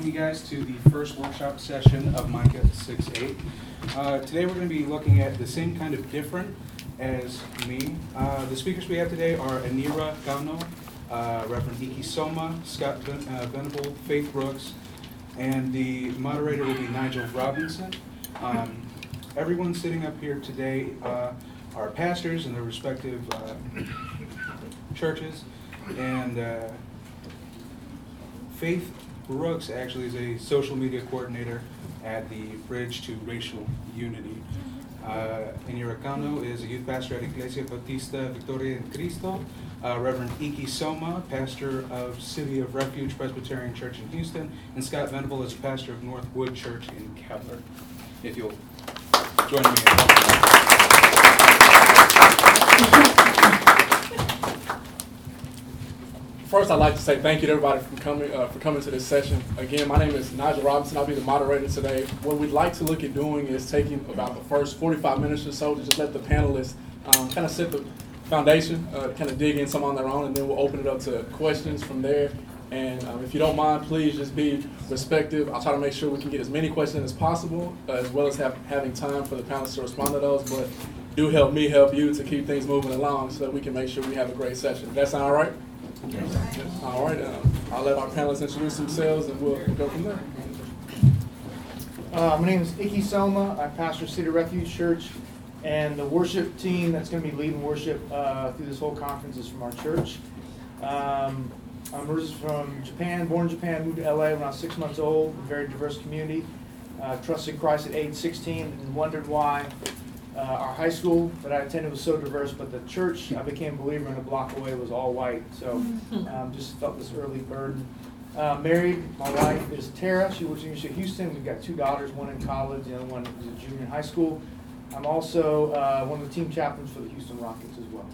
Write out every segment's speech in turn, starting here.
you guys to the first workshop session of Micah 6:8. Today we're going to be looking at the same kind of different as me. The speakers we have today are Anira Gano, Reverend Iki Soma, Scott Venable, Faith Brooks, and the moderator will be Nigel Robinson. Everyone sitting up here today are pastors in their respective churches, and Faith Brooks actually is a social media coordinator at the Bridge to Racial Unity. Anira Cano is a youth pastor at Iglesia Bautista Victoria en Cristo. Reverend Iki Soma, pastor of City of Refuge Presbyterian Church in Houston, and Scott Venable is pastor of Northwood Church in Kettler. If you'll join me in welcoming. First, I'd like to say thank you to everybody for coming to this session. Again, my name is Nigel Robinson. I'll be the moderator today. What we'd like to look at doing is taking about the first 45 minutes or so to just let the panelists kind of set the foundation, kind of dig in some on their own, and then we'll open it up to questions from there. And if you don't mind, please just be respectful. I'll try to make sure we can get as many questions as possible, as well as having time for the panelists to respond to those. But do help me help you to keep things moving along so that we can make sure we have a great session. Does that sound all right? All right, I'll let our panelists introduce themselves and we'll go from there. My name is Iki Soma. I pastor City Refuge Church, and the worship team that's going to be leading worship through this whole conference is from our church. I'm from Japan, born in Japan, moved to LA when I was 6 months old, a very diverse community. Trusted Christ at age 16 and wondered why our high school that I attended was so diverse, but the church I became a believer in a block away was all white. So just felt this early burden. Married, my wife is Tara. She works at the University of Houston. We've got two daughters, one in college, the other one is a junior in high school. I'm also one of the team chaplains for the Houston Rockets as well.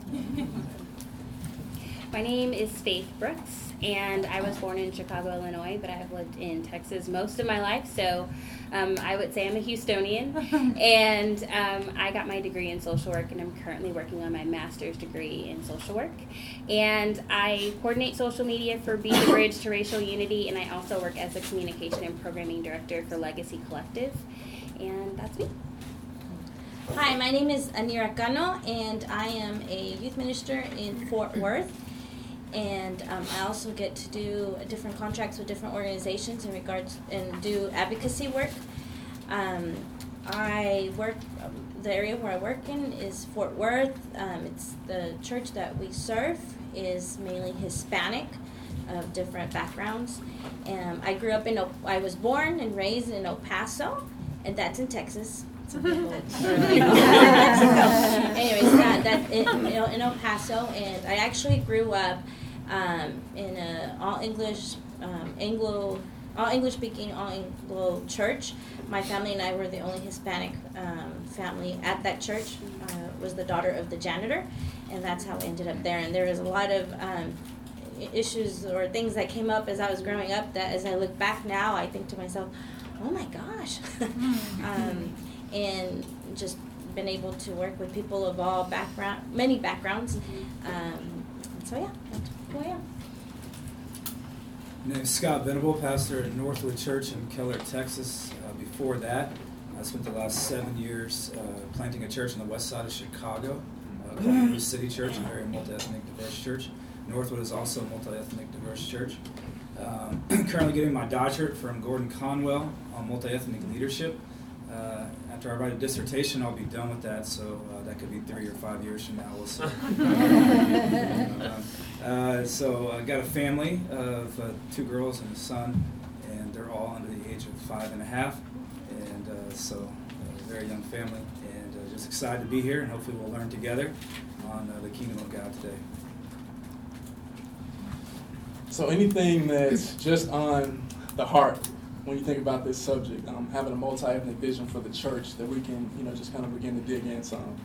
My name is Faith Brooks, and I was born in Chicago, Illinois, but I have lived in Texas most of my life, so I would say I'm a Houstonian. And I got my degree in social work, and I'm currently working on my master's degree in social work. And I coordinate social media for Be the Bridge to Racial Unity, and I also work as a communication and programming director for Legacy Collective. And that's me. Hi, my name is Anira Cano, and I am a youth minister in Fort Worth. And I also get to do different contracts with different organizations in regards and do advocacy work. I work, the area where I work in is Fort Worth. It's the church that we serve is mainly Hispanic of different backgrounds. I grew up I was born and raised in El Paso, and that's in Texas. Anyways, in El Paso, and I actually grew up in a all English speaking all Anglo church. My family and I were the only Hispanic family at that church. Was the daughter of the janitor, and that's how we ended up there. And there was a lot of issues or things that came up as I was growing up that, as I look back now, I think to myself, oh my gosh. And just been able to work with people of all many backgrounds. So yeah, that's who I am. My name is Scott Venable, pastor at Northwood Church in Kettler, Texas. Before that, I spent the last 7 years planting a church on the west side of Chicago, called New City Church, a very multi-ethnic, diverse church. Northwood is also a multi-ethnic, diverse church. Currently getting my doctorate from Gordon Conwell on multi-ethnic leadership. After I write a dissertation, I'll be done with that, so that could be 3 or 5 years from now. We'll see. So I got a family of 2 girls and a son, and they're all under the age of 5 and a half, and so a very young family, and just excited to be here, and hopefully we'll learn together on the kingdom of God today. So anything that's just on the heart when you think about this subject, having a multi-ethnic vision for the church that we can, just kind of begin to dig in some.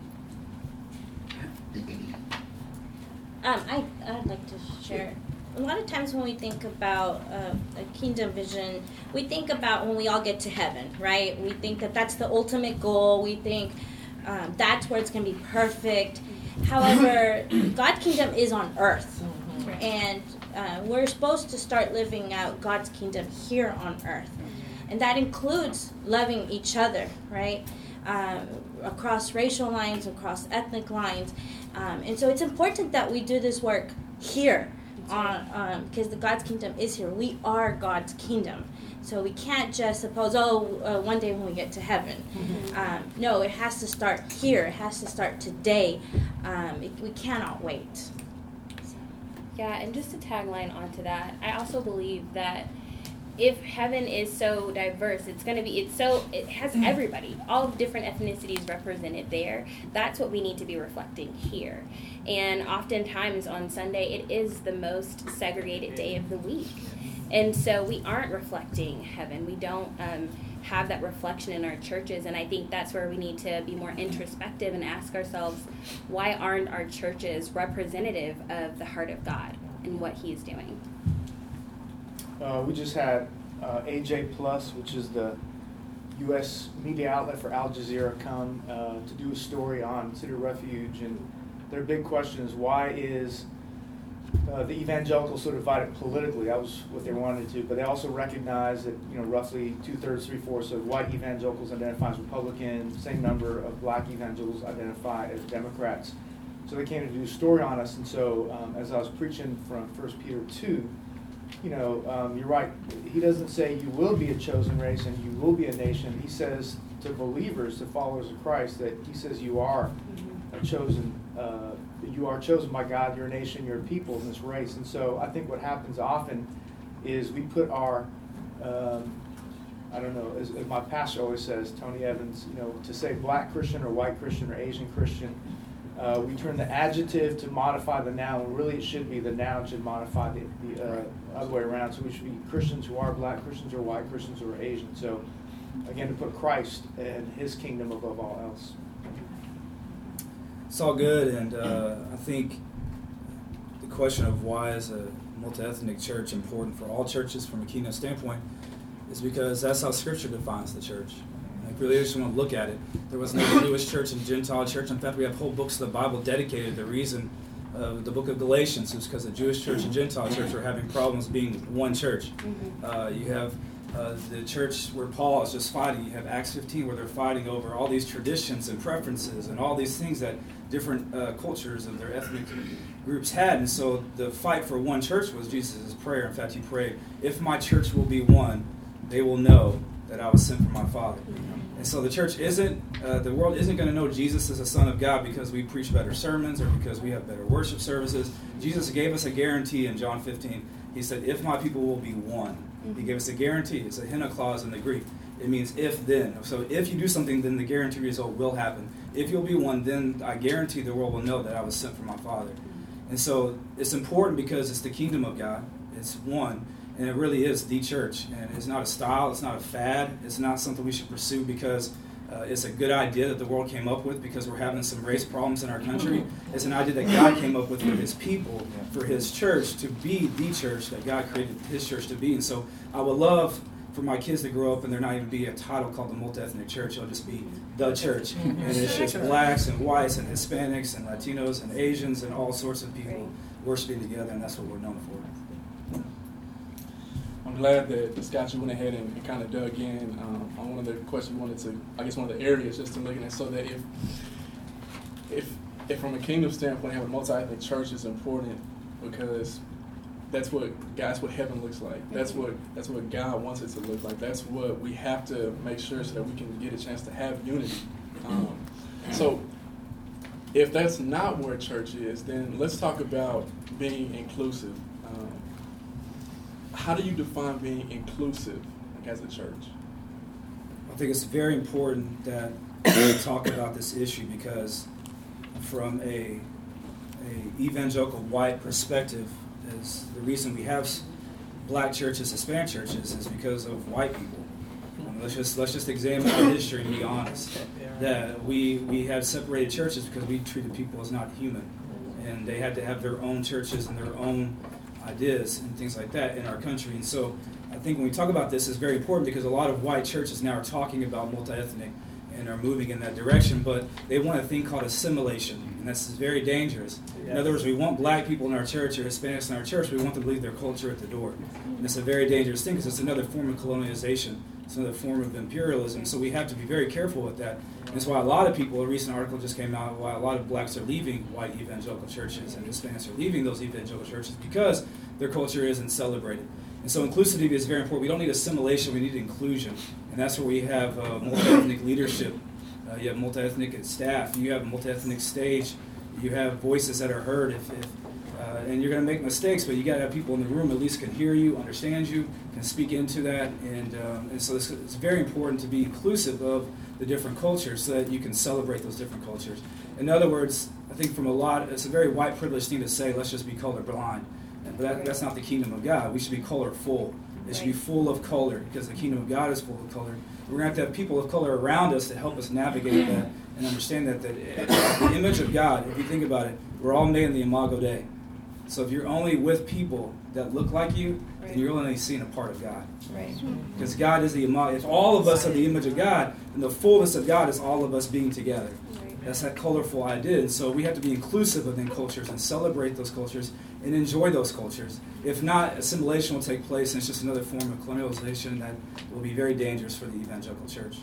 I'd like to share. A lot of times when we think about a kingdom vision, we think about when we all get to heaven, right? We think that that's the ultimate goal. We think that's where it's going to be perfect. However, God's kingdom is on earth. And we're supposed to start living out God's kingdom here on earth. And that includes loving each other, right? Across racial lines, across ethnic lines. And so it's important that we do this work here, because the God's kingdom is here. We are God's kingdom. So we can't just suppose, one day when we get to heaven. No, it has to start here. It has to start today. We cannot wait. Yeah, and just a tagline onto that, I also believe that if heaven is so diverse, it has everybody, all different ethnicities represented there. That's what we need to be reflecting here. And oftentimes on Sunday, it is the most segregated day of the week. And so we aren't reflecting heaven. We don't have that reflection in our churches. And I think that's where we need to be more introspective and ask ourselves, why aren't our churches representative of the heart of God and what He is doing? We just had AJ Plus, which is the U.S. media outlet for Al Jazeera, come to do a story on City of Refuge. And their big question is, why is the evangelicals sort of divided politically? That was what they wanted to. But they also recognize that, roughly 2/3, 3/4 of white evangelicals identify as Republican, same number of black evangelicals identify as Democrats. So they came to do a story on us. And so as I was preaching from 1 Peter 2, you're right. He doesn't say you will be a chosen race and you will be a nation. He says to believers, to followers of Christ, that he says you are a chosen. You are chosen by God. You're a nation. You're a people in this race. And so I think what happens often is we put our, as my pastor always says, Tony Evans, to say black Christian or white Christian or Asian Christian. We turn the adjective to modify the noun, when really it should be the noun should modify the other way around. So we should be Christians who are black, Christians who are white, Christians who are Asian. So again, to put Christ and his kingdom above all else. It's all good, and I think the question of why is a multi-ethnic church important for all churches from a kingdom standpoint is because that's how Scripture defines the church. Like, really just want to look at it. There was no Jewish church and Gentile church. In fact, we have whole books of the Bible dedicated. The reason the book of Galatians is because the Jewish church and Gentile church were having problems being one church. You have the church where Paul is just fighting. You have Acts 15 where they're fighting over all these traditions and preferences and all these things that different cultures of their ethnic groups had. And so the fight for one church was Jesus' prayer. In fact, he prayed, if my church will be one, they will know that I was sent from my Father. And so the church the world isn't going to know Jesus as the Son of God because we preach better sermons or because we have better worship services. Jesus gave us a guarantee in John 15. He said, if my people will be one. He gave us a guarantee. It's a hina clause in the Greek. It means if then. So if you do something, then the guaranteed result will happen. If you'll be one, then I guarantee the world will know that I was sent from my Father. And so it's important because it's the kingdom of God. It's one. And it really is the church. And it's not a style. It's not a fad. It's not something we should pursue because it's a good idea that the world came up with because we're having some race problems in our country. It's an idea that God came up with for his people, for his church to be the church that God created his church to be. And so I would love for my kids to grow up and there not even be a title called the multi-ethnic church. It'll just be the church. And it's just blacks and whites and Hispanics and Latinos and Asians and all sorts of people worshiping together, and that's what we're known for. I'm glad that Scott, you went ahead and kind of dug in on one of the questions you wanted to, I guess one of the areas just to look at, so that if from a kingdom standpoint, having a multi-ethnic church is important because that's what heaven looks like. That's what God wants it to look like. That's what we have to make sure so that we can get a chance to have unity. So if that's not where church is, then let's talk about being inclusive. How do you define being inclusive as a church? I think it's very important that we talk about this issue because from a evangelical white perspective, is the reason we have black churches, Hispanic churches, is because of white people. Let's just examine our history and be honest. That we had separated churches because we treated people as not human, and they had to have their own churches and their own ideas and things like that in our country. And so I think when we talk about this, it's very important because a lot of white churches now are talking about multi-ethnic and are moving in that direction, but they want a thing called assimilation, and that's very dangerous. In other words, we want black people in our church or Hispanics in our church, we want them to leave their culture at the door. And it's a very dangerous thing because it's another form of colonialization. It's another form of imperialism, so we have to be very careful with that. And that's why a lot of people, a recent article just came out, why a lot of blacks are leaving white evangelical churches and Hispanics are leaving those evangelical churches because their culture isn't celebrated. And so inclusivity is very important. We don't need assimilation, we need inclusion. And that's where we have multi-ethnic leadership. You have multi-ethnic staff, you have multi-ethnic stage, you have voices that are heard. And you're going to make mistakes, but you got to have people in the room at least can hear you, understand you, can speak into that, and so it's very important to be inclusive of the different cultures so that you can celebrate those different cultures. In other words, I think it's a very white privileged thing to say, let's just be colorblind, but that's not the kingdom of God. We should be colorful. It should be full of color because the kingdom of God is full of color. We're going to have people of color around us to help us navigate that and understand that the image of God, if you think about it, we're all made in the imago Dei. So if you're only with people that look like you, then you're only seeing a part of God. Right. Because God is the imago. If all of us are the image of God, then the fullness of God is all of us being together. That's that colorful idea. And so we have to be inclusive within cultures and celebrate those cultures and enjoy those cultures. If not, assimilation will take place, and it's just another form of colonialization that will be very dangerous for the evangelical church.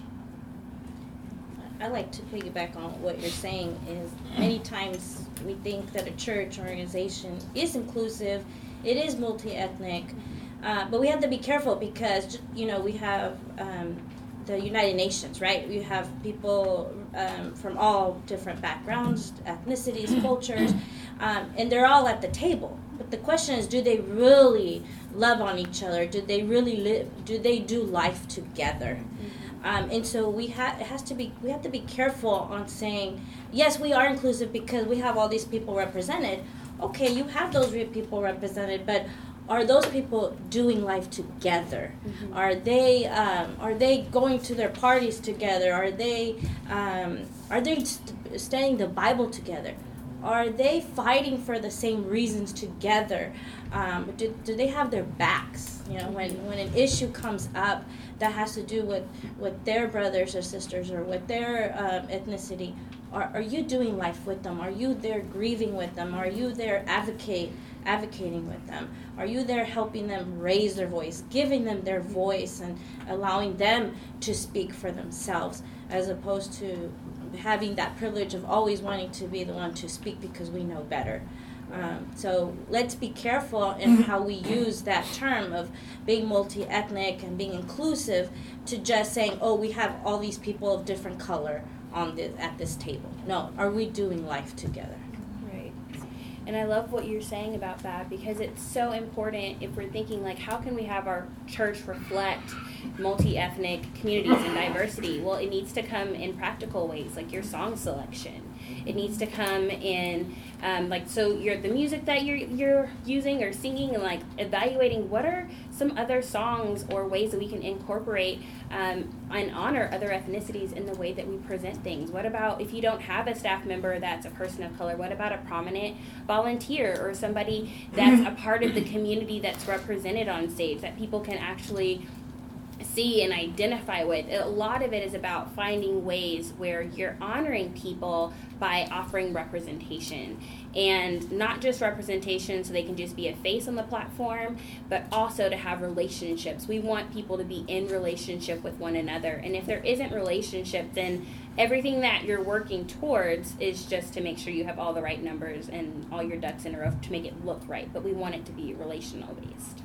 I like to piggyback on what you're saying is many times we think that a church organization is inclusive, it is multi-ethnic, but we have to be careful because, we have the United Nations, right? You have people from all different backgrounds, ethnicities, cultures, and they're all at the table. But the question is, do they really love on each other? Do they really live? Do they do life together? And so we have to be careful on saying, yes, we are inclusive because we have all these people represented. Okay, you have those people represented, but are those people doing life together? Mm-hmm. Are they going to their parties together? Are they studying the Bible together? Are they fighting for the same reasons together? Do they have their backs? When an issue comes up that has to do with their brothers or sisters or with their ethnicity, are you doing life with them? Are you there grieving with them? Are you there advocating with them? Are you there helping them raise their voice, giving them their voice and allowing them to speak for themselves, as opposed to having that privilege of always wanting to be the one to speak because we know better? So let's be careful in how we use that term of being multi-ethnic and being inclusive to just saying, oh, we have all these people of different color at this table. No, are we doing life together? Right. And I love what you're saying about that because it's so important if we're thinking like, how can we have our church reflect multi-ethnic communities and diversity? Well, it needs to come in practical ways, like your song selection. It needs to come in, the music that you're using or singing, and like evaluating what are some other songs or ways that we can incorporate and honor other ethnicities in the way that we present things. What about if you don't have a staff member that's a person of color? What about a prominent volunteer or somebody that's a part of the community that's represented on stage that people can actually see and identify with? A lot of it is about finding ways where you're honoring people by offering representation, and not just representation so they can just be a face on the platform, but also to have relationships. We want people to be in relationship with one another, and if there isn't relationship, then everything that you're working towards is just to make sure you have all the right numbers and all your ducks in a row to make it look right, but we want it to be relational based.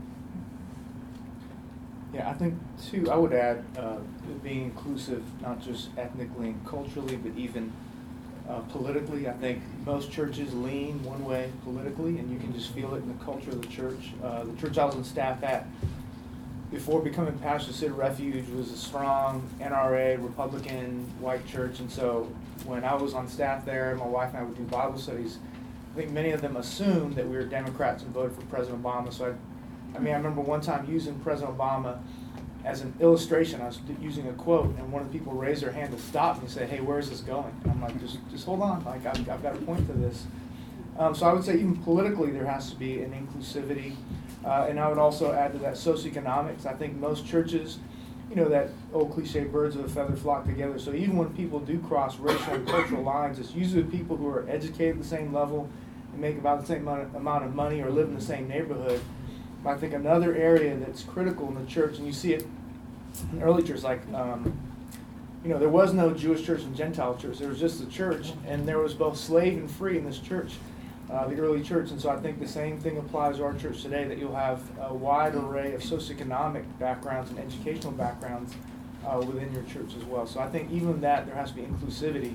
Yeah, I think, too, I would add being inclusive, not just ethnically and culturally, but even politically. I think most churches lean one way politically, and you can just feel it in the culture of the church. The church I was on staff at before becoming pastor, City Refuge, was a strong NRA, Republican, white church, and so when I was on staff there, my wife and I would do Bible studies, I think many of them assumed that we were Democrats and voted for President Obama, so I remember one time using President Obama as an illustration. I was using a quote, and one of the people raised their hand to stop me and say, "Hey, where is this going?" And I'm like, just hold on. Like, I've got a point to this. So I would say even politically there has to be an inclusivity. And I would also add to that socioeconomics. I think most churches that old cliche, birds of a feather flock together. So even when people do cross racial and cultural lines, it's usually people who are educated at the same level and make about the same amount of money or live in the same neighborhood. But I think another area that's critical in the church, and you see it in early church, like, there was no Jewish church and Gentile church. There was just a church, and there was both slave and free in this church, the early church. And so I think the same thing applies to our church today, that you'll have a wide array of socioeconomic backgrounds and educational backgrounds within your church as well. So I think even that, there has to be inclusivity.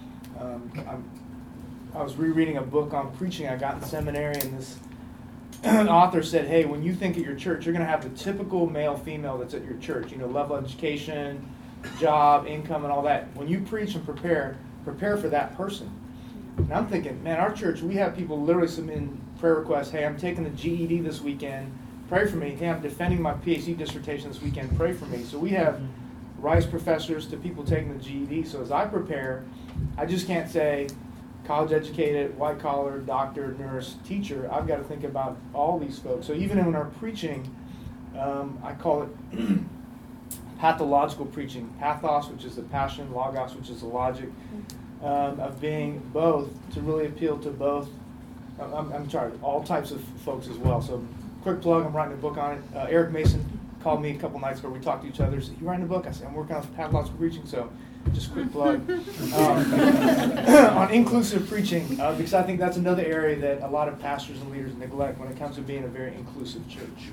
I was rereading a book on preaching I got in seminary, and this author said, hey, when you think at your church, you're going to have the typical male-female that's at your church, level of education, job, income, and all that. When you preach and prepare for that person. And I'm thinking, man, our church, we have people literally submitting prayer requests. Hey, I'm taking the GED this weekend. Pray for me. Hey, I'm defending my PhD dissertation this weekend. Pray for me. So we have Rice professors to people taking the GED. So as I prepare, I just can't say college educated, white collar, doctor, nurse, teacher. I've got to think about all these folks. So even in our preaching, I call it pathological preaching. Pathos, which is the passion, logos, which is the logic, of being both, to really appeal to both, all types of folks as well. So quick plug, I'm writing a book on it. Eric Mason called me a couple nights ago. We talked to each other. He said, you writing a book? I said, I'm working on pathological preaching, so just quick plug. On inclusive preaching, because I think that's another area that a lot of pastors and leaders neglect when it comes to being a very inclusive church.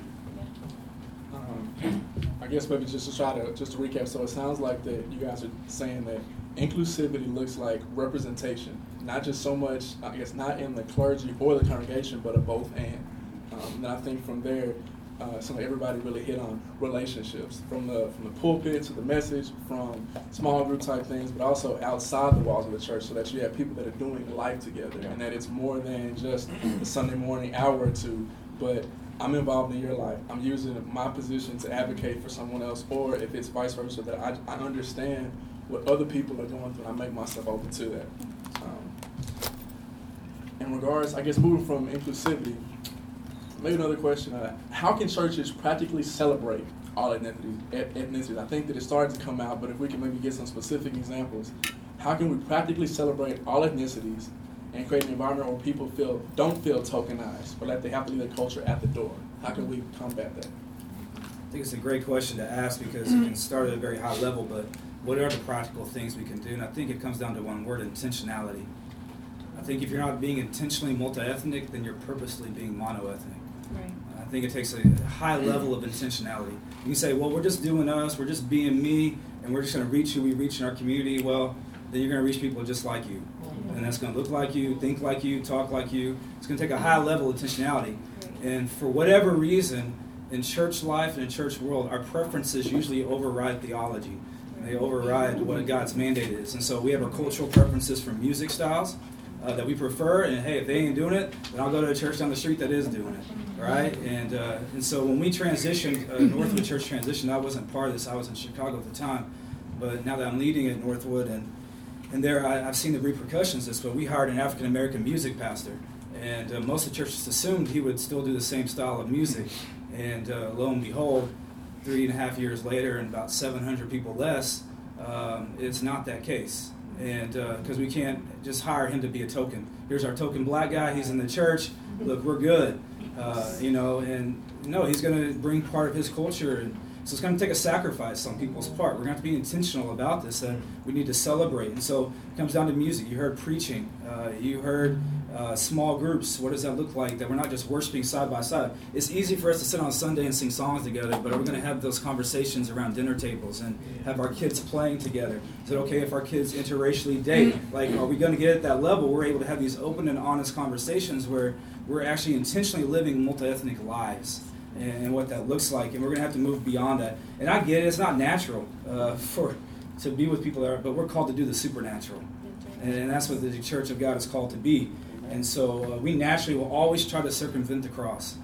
I guess maybe just to recap, so it sounds like that you guys are saying that inclusivity looks like representation, not just so much, I guess, not in the clergy or the congregation, but a both and. And I think from there, everybody really hit on relationships, from the pulpit to the message, from small group type things, but also outside the walls of the church, so that you have people that are doing life together, and that it's more than just the Sunday morning hour or two, but I'm involved in your life. I'm using my position to advocate for someone else, or if it's vice versa, that I understand what other people are going through, and I make myself open to that. In regards, I guess, moving from inclusivity, maybe another question, how can churches practically celebrate all ethnicities? I think that it's starting to come out, but if we can maybe get some specific examples, how can we practically celebrate all ethnicities and create an environment where people don't feel tokenized, but that they have to leave their culture at the door? How can we combat that? I think it's a great question to ask, because it can start at a very high level, but what are the practical things we can do? And I think it comes down to one word: intentionality. I think if you're not being intentionally multi-ethnic, then you're purposely being mono-ethnic. Right. I think it takes a high level of intentionality. You can say, well, we're just doing us, we're just being me, and we're just going to reach who we reach in our community. Well, then you're going to reach people just like you. And that's going to look like you, think like you, talk like you. It's going to take a high level of intentionality. And for whatever reason, in church life and in church world, our preferences usually override theology. They override what God's mandate is. And so we have our cultural preferences for music styles that we prefer. And hey, if they ain't doing it, then I'll go to a church down the street that is doing it. Right? And so when we transitioned, Northwood Church transitioned, I wasn't part of this. I was in Chicago at the time. But now that I'm leading at Northwood, and there I've seen the repercussions of this, but we hired an African-American music pastor. And most of the churches assumed he would still do the same style of music. And lo and behold, 3.5 years later and about 700 people less, it's not that case. And because we can't just hire him to be a token. Here's our token black guy, he's in the church, look, we're good. And no, he's going to bring part of his culture. And so it's going to take a sacrifice on people's part. We're going to have to be intentional about this, and we need to celebrate. And so it comes down to music. You heard preaching. You heard small groups. What does that look like? That we're not just worshiping side by side. It's easy for us to sit on Sunday and sing songs together, but are we going to have those conversations around dinner tables and have our kids playing together? Is it okay if our kids interracially date? Like, are we going to get at that level? We're able to have these open and honest conversations where we're actually intentionally living multi-ethnic lives. And what that looks like, and we're going to have to move beyond that. And I get it; it's not natural to be with people but we're called to do the supernatural, and that's what the Church of God is called to be. And so we naturally will always try to circumvent the cross,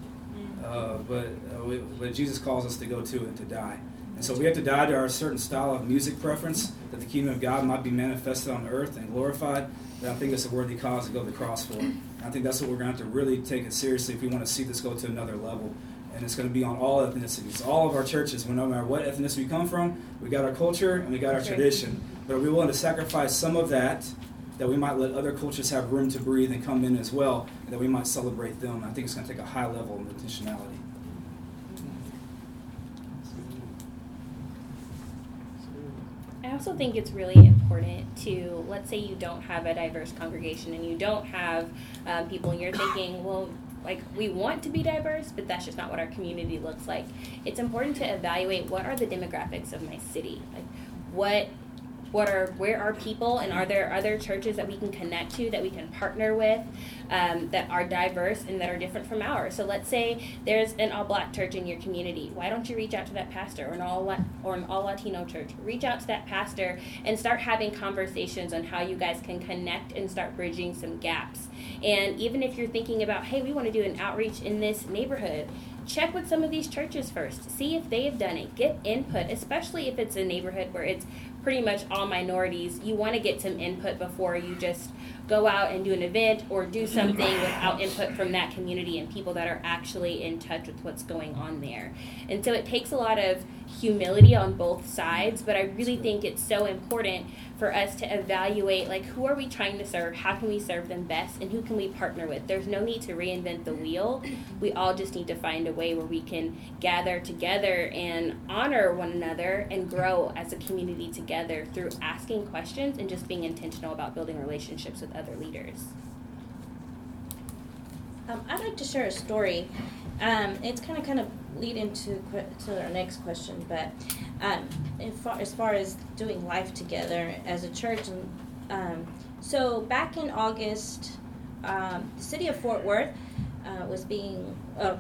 but Jesus calls us to go to it and to die. And so we have to die to our certain style of music preference, that the kingdom of God might be manifested on earth and glorified. And I think it's a worthy cause to go to the cross for. And I think that's what we're going to have to really take it seriously if we want to see this go to another level. and it's going to be on all ethnicities. All of our churches, no matter what ethnicity we come from, we got our culture and we got our tradition. But are we willing to sacrifice some of that we might let other cultures have room to breathe and come in as well, and that we might celebrate them? I think it's going to take a high level of intentionality. I also think it's really important to, let's say you don't have a diverse congregation and you don't have people and you're thinking, well, like, we want to be diverse, but that's just not what our community looks like. It's important to evaluate what are the demographics of my city. Like, where are people, and are there other churches that we can connect to, that we can partner with, that are diverse and that are different from ours? So let's say there's an all-black church in your community. Why don't you reach out to that pastor, or an all-Latino church? Reach out to that pastor and start having conversations on how you guys can connect and start bridging some gaps. And even if you're thinking about, hey, we want to do an outreach in this neighborhood, check with some of these churches first. See if they have done it. Get input, especially if it's a neighborhood where it's pretty much all minorities. You want to get some input before you just go out and do an event or do something without input from that community and people that are actually in touch with what's going on there. And so it takes a lot of humility on both sides, but I really think it's so important for us to evaluate, like, who are we trying to serve, how can we serve them best, and who can we partner with. There's no need to reinvent the wheel. We all just need to find a way where we can gather together and honor one another and grow as a community together through asking questions and just being intentional about building relationships with other leaders. I'd like to share a story. It's kind of lead into our next question, but as far as doing life together as a church, so back in August, the city of Fort Worth was being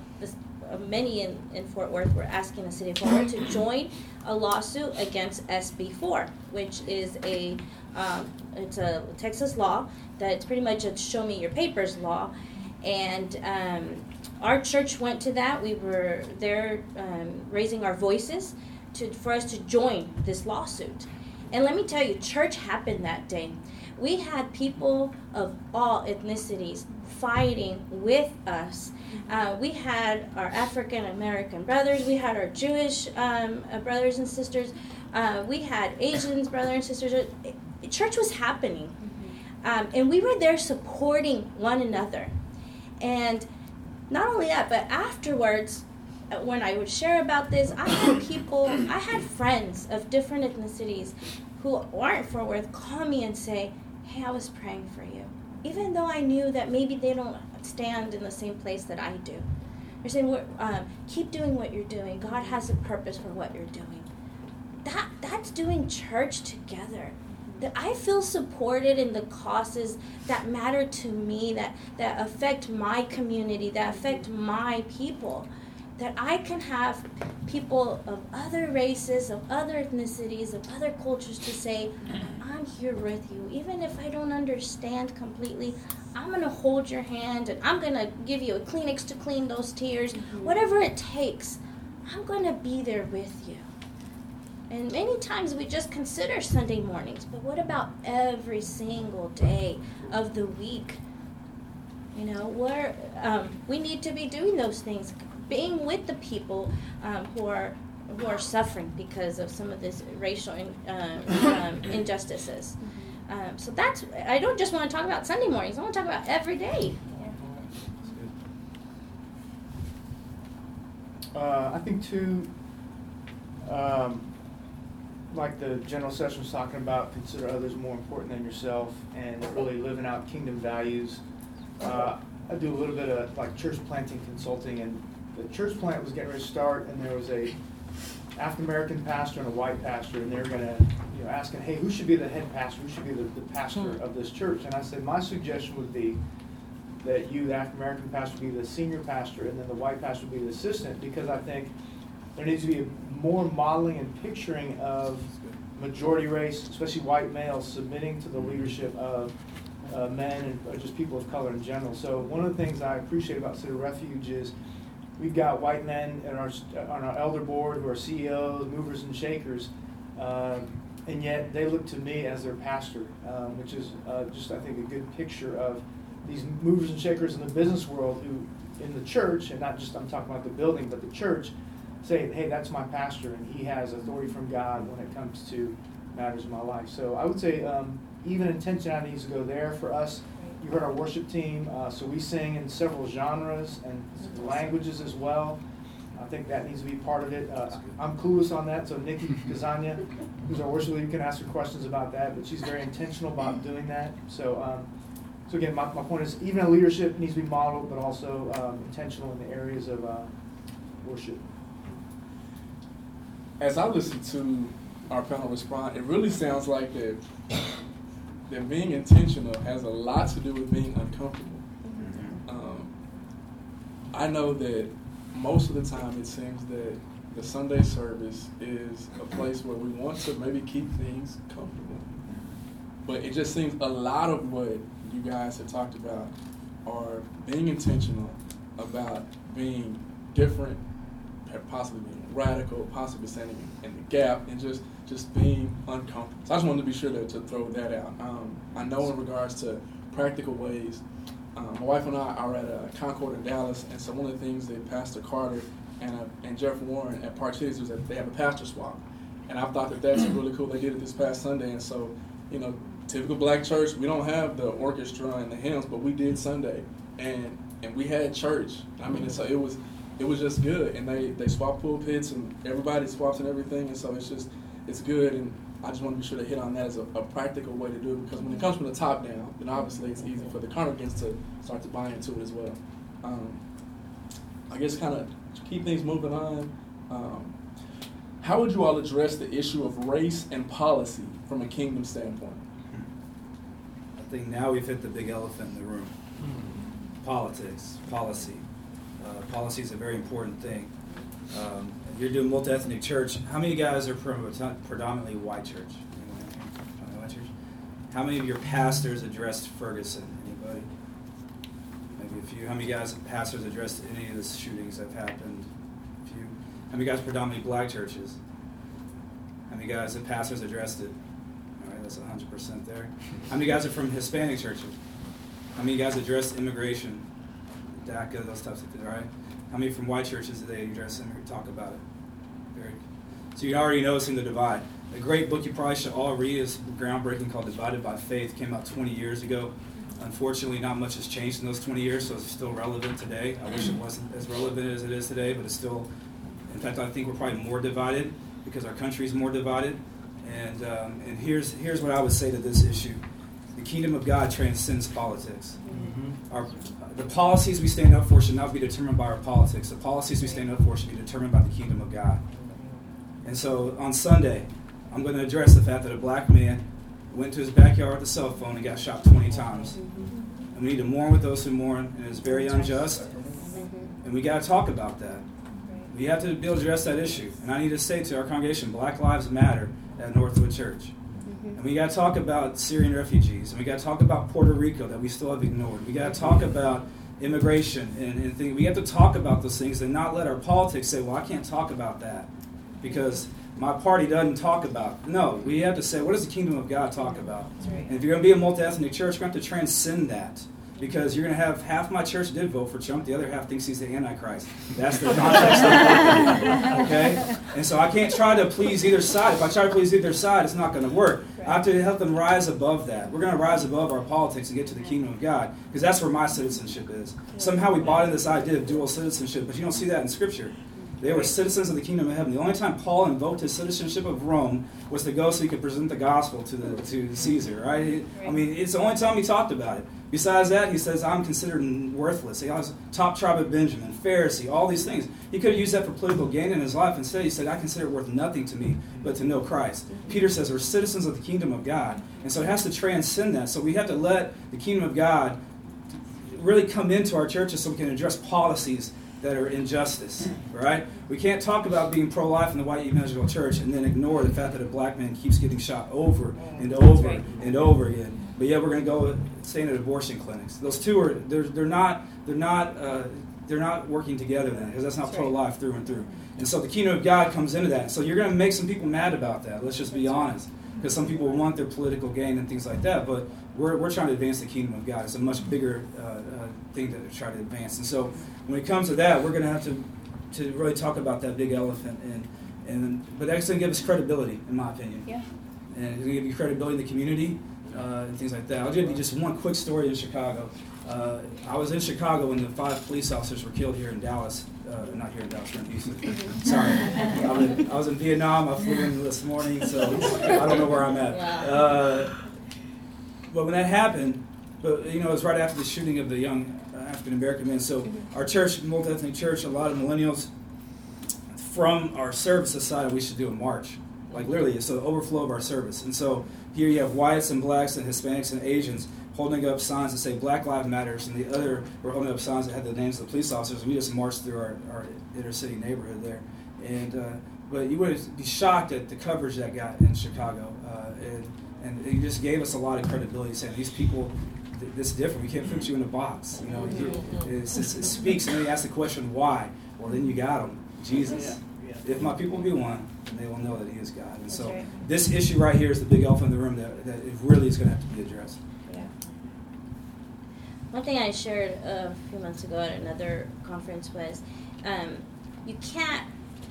many in Fort Worth were asking the city of Fort Worth to join a lawsuit against SB4, which is it's a Texas law that it's pretty much a show me your papers law. And our church went to that. We were there raising our voices for us to join this lawsuit. And let me tell you, church happened that day. We had people of all ethnicities fighting with us. We had our African American brothers. We had our Jewish brothers and sisters. We had Asians brothers and sisters. Church was happening. And we were there supporting one another. And not only that, but afterwards, when I would share about this, I had friends of different ethnicities who aren't Fort Worth call me and say, hey, I was praying for you. Even though I knew that maybe they don't stand in the same place that I do. They're saying, keep doing what you're doing. God has a purpose for what you're doing. That's doing church together. That I feel supported in the causes that matter to me, that affect my community, that affect my people. That I can have people of other races, of other ethnicities, of other cultures to say, I'm here with you. Even if I don't understand completely, I'm going to hold your hand and I'm going to give you a Kleenex to clean those tears. Whatever it takes, I'm going to be there with you. And many times we just consider Sunday mornings, but what about every single day of the week? You know, we need to be doing those things, being with the people who are suffering because of some of this racial injustices. So I don't just want to talk about Sunday mornings. I want to talk about every day. I think too, like the general session was talking about, consider others more important than yourself, and really living out kingdom values. I do a little bit of like church planting consulting, and the church plant was getting ready to start, and there was a African American pastor and a white pastor, and they were going to, asking, hey, who should be the head pastor? Who should be the pastor of this church? And I said, my suggestion would be that you, the African American pastor, be the senior pastor, and then the white pastor be the assistant, because I think there needs to be more modeling and picturing of majority race, especially white males, submitting to the leadership of men and just people of color in general. So one of the things I appreciate about City Refuge is we've got white men on our elder board who are CEOs, movers and shakers, and yet they look to me as their pastor, which is just, I think, a good picture of these movers and shakers in the business world who in the church, and not just I'm talking about the building, but the church, say, hey, that's my pastor, and he has authority from God when it comes to matters in my life. So I would say even intentionality needs to go there for us. You heard our worship team, so we sing in several genres and languages as well. I think that needs to be part of it. I'm clueless on that, so Nikki Kazania, who's our worship leader, you can ask her questions about that, but she's very intentional about doing that. So again, my point is, even a leadership needs to be modeled, but also intentional in the areas of worship. As I listen to our panel respond, it really sounds like that being intentional has a lot to do with being uncomfortable. I know that most of the time it seems that the Sunday service is a place where we want to maybe keep things comfortable. But it just seems a lot of what you guys have talked about are being intentional about being different, possibly being radical, possibly standing in the gap, and just being uncomfortable. So I just wanted to be sure to throw that out. I know in regards to practical ways, my wife and I are at Concord in Dallas, and so one of the things that Pastor Carter and Jeff Warren at Park Cities was that they have a pastor swap. And I thought that that's really cool. They did it this past Sunday, and so, typical black church, we don't have the orchestra and the hymns, but we did Sunday, and we had church. I mean, so it was just good, and they swap pulpits, and everybody swaps and everything, and so it's good, and I just want to be sure to hit on that as a practical way to do it, because when it comes from the top down, then obviously it's easy for the congregants to start to buy into it as well. I guess kind of to keep things moving on, how would you all address the issue of race and policy from a kingdom standpoint? I think now we've hit the big elephant in the room. Politics, policy. Policy is a very important thing. You're doing multi-ethnic church. How many of you guys are from a predominantly white church? Anyone? White church? How many of your pastors addressed Ferguson? Anybody? Maybe a few. How many guys pastors addressed any of the shootings that have happened? A few. How many guys predominantly black churches? How many guys have pastors addressed it? All right, that's 100% there. How many guys are from Hispanic churches? How many guys addressed immigration, DACA, those types of things, right? How many from white churches do they address and talk about it? So you're already noticing the divide. A great book you probably should all read is groundbreaking called Divided by Faith. It came out 20 years ago. Unfortunately, not much has changed in those 20 years, so it's still relevant today. I wish it wasn't as relevant as it is today, but it's still, in fact, I think we're probably more divided because our country is more divided. And here's what I would say to this issue. The kingdom of God transcends politics. The policies we stand up for should not be determined by our politics. The policies we stand up for should be determined by the kingdom of God. And so on Sunday, I'm going to address the fact that a black man went to his backyard with a cell phone and got shot 20 times. And we need to mourn with those who mourn, and it's very unjust. And we got to talk about that. We have to be able to address that issue. And I need to say to our congregation, Black Lives Matter at Northwood Church. And we got to talk about Syrian refugees, and we got to talk about Puerto Rico that we still have ignored. We got to talk about immigration and things. We have to talk about those things and not let our politics say, well, I can't talk about that because my party doesn't talk about it. No, we have to say, what does the kingdom of God talk about? Right. And if you're going to be a multi-ethnic church, you're going to have to transcend that. Because you're going to have half my church did vote for Trump, the other half thinks he's the Antichrist. That's the context of it. Okay? And so I can't try to please either side. If I try to please either side, it's not going to work. I have to help them rise above that. We're going to rise above our politics and get to the kingdom of God, because that's where my citizenship is. Somehow we bought into this idea of dual citizenship, but you don't see that in Scripture. They were citizens of the kingdom of heaven. The only time Paul invoked his citizenship of Rome was to go so he could present the gospel to Caesar, right? I mean, it's the only time he talked about it. Besides that, he says, I'm considered worthless. He was top tribe of Benjamin, Pharisee, all these things. He could have used that for political gain in his life. Instead, he said, I consider it worth nothing to me but to know Christ. Peter says we're citizens of the kingdom of God. And so it has to transcend that. So we have to let the kingdom of God really come into our churches so we can address policies that are injustice, right? We can't talk about being pro-life in the white evangelical church and then ignore the fact that a black man keeps getting shot over and over and over again. But yet we're going to go staying at abortion clinics. Those two are they're not working together then, because that's not pro-life through and through. And so the kingdom of God comes into that. So you're going to make some people mad about that. Let's just be honest. because some people want their political gain and things like that, but we're trying to advance the kingdom of God. It's a much bigger thing to try to advance. And so when it comes to that, we're going to have to really talk about that big elephant, but that's going to give us credibility, in my opinion. Yeah. And it's going to give you credibility in the community and things like that. I'll give you just one quick story in Chicago. I was in Chicago when the 5 police officers were killed here in Dallas. Not here in Dallas, we're in Houston. Sorry. I was in Vietnam. I flew in this morning, so I don't know where I'm at. Wow. But when that happened, it was right after the shooting of the young African-American men. So our church, multi-ethnic church, a lot of millennials, from our service decided we should do a march. Like literally, it's the overflow of our service. And so here you have whites and blacks and Hispanics and Asians holding up signs that say Black Lives Matters, and the other were holding up signs that had the names of the police officers. And we just marched through our inner city neighborhood there. And but you would be shocked at the coverage that got in Chicago. And it just gave us a lot of credibility, saying these people, this is different. We can't put you in a box. It speaks, and then you ask the question, why? Well, then you got them. Jesus. Yeah. If my people be one, they will know that He is God. And That's so right. this issue right here is the big elephant in the room that it really is going to have to be addressed. Yeah. One thing I shared a few months ago at another conference was you can't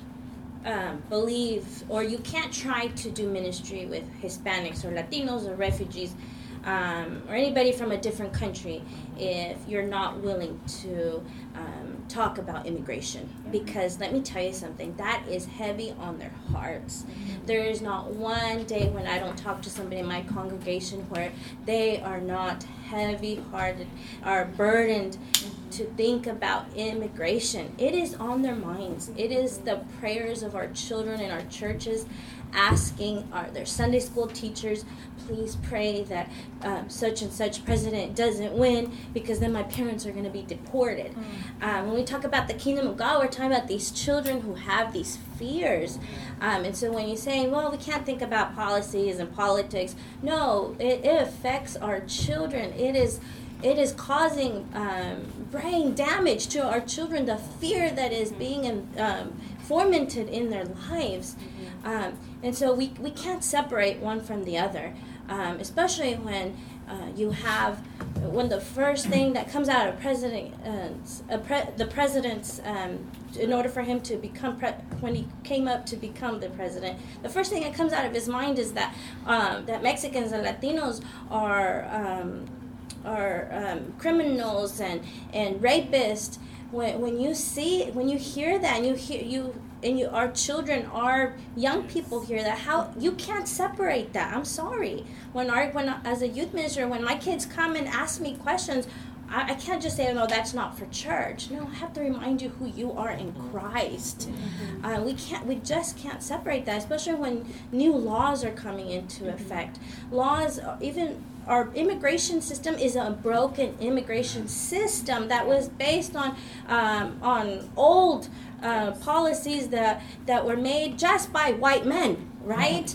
believe, or you can't try to do ministry with Hispanics or Latinos or refugees or anybody from a different country if you're not willing to talk about immigration. Because let me tell you something, that is heavy on their hearts. There is not one day when I don't talk to somebody in my congregation where they are not heavy-hearted, are burdened to think about immigration. It is on their minds. It is the prayers of our children in our churches asking their Sunday school teachers, please pray that such and such president doesn't win, because then my parents are going to be deported. When we talk about the kingdom of God, we're talking about these children who have these fears. And so when you're saying, well, we can't think about policies and politics, no, it affects our children. It is causing brain damage to our children, the fear that is being fomented in their lives. And so we can't separate one from the other, especially when when the first thing that comes out of the president's, in order for him to become, when he came up to become the president, the first thing that comes out of his mind is that Mexicans and Latinos are criminals and rapists. When you hear that, and our children, our young people hear that, how you can't separate that. I'm sorry. When as a youth minister, when my kids come and ask me questions, I can't just say, oh, no, that's not for church. No, I have to remind you who you are in Christ. We just can't separate that, especially when new laws are coming into effect. Laws, even our immigration system is a broken immigration system that was based on old policies that were made just by white men, right?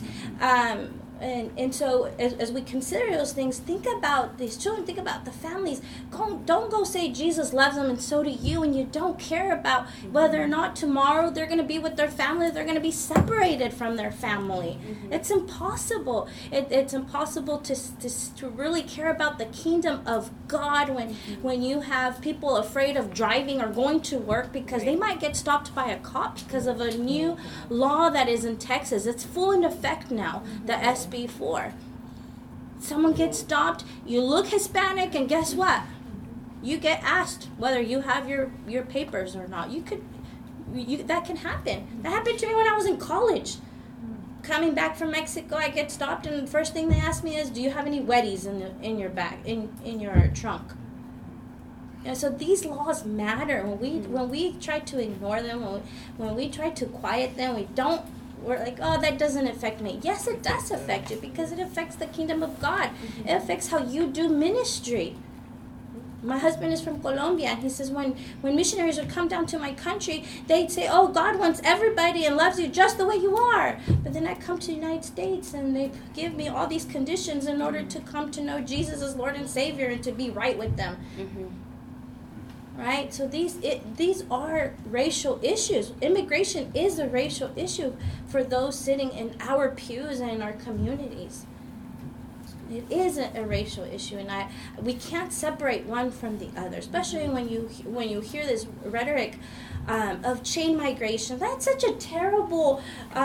And so as we consider those things, think about these children, think about the families. Don't go say Jesus loves them and so do you, and you don't care about whether or not tomorrow they're going to be with their family, they're going to be separated from their family. It's impossible. It's impossible to really care about the kingdom of God when you have people afraid of driving or going to work because they might get stopped by a cop because of a new law that is in Texas. It's full in effect now, the SB4. Someone gets stopped, you look Hispanic, and guess what? You get asked whether you have your papers or not. That can happen. That happened to me when I was in college. Coming back from Mexico, I get stopped, and the first thing they ask me is, do you have any Weddies in your bag, in your trunk? And so these laws matter. When we try to ignore them, when we try to quiet them, we're like, oh, that doesn't affect me. Yes, it does affect you, because it affects the kingdom of God. It affects how you do ministry. My husband is from Colombia, and he says when missionaries would come down to my country, they'd say, oh, God wants everybody and loves you just the way you are. But then I come to the United States, and they give me all these conditions in order to come to know Jesus as Lord and Savior and to be right with them. right? So these are racial issues. Immigration is a racial issue for those sitting in our pews and in our communities. It is a racial issue, and we can't separate one from the other, especially when you hear this rhetoric of chain migration. That's such a terrible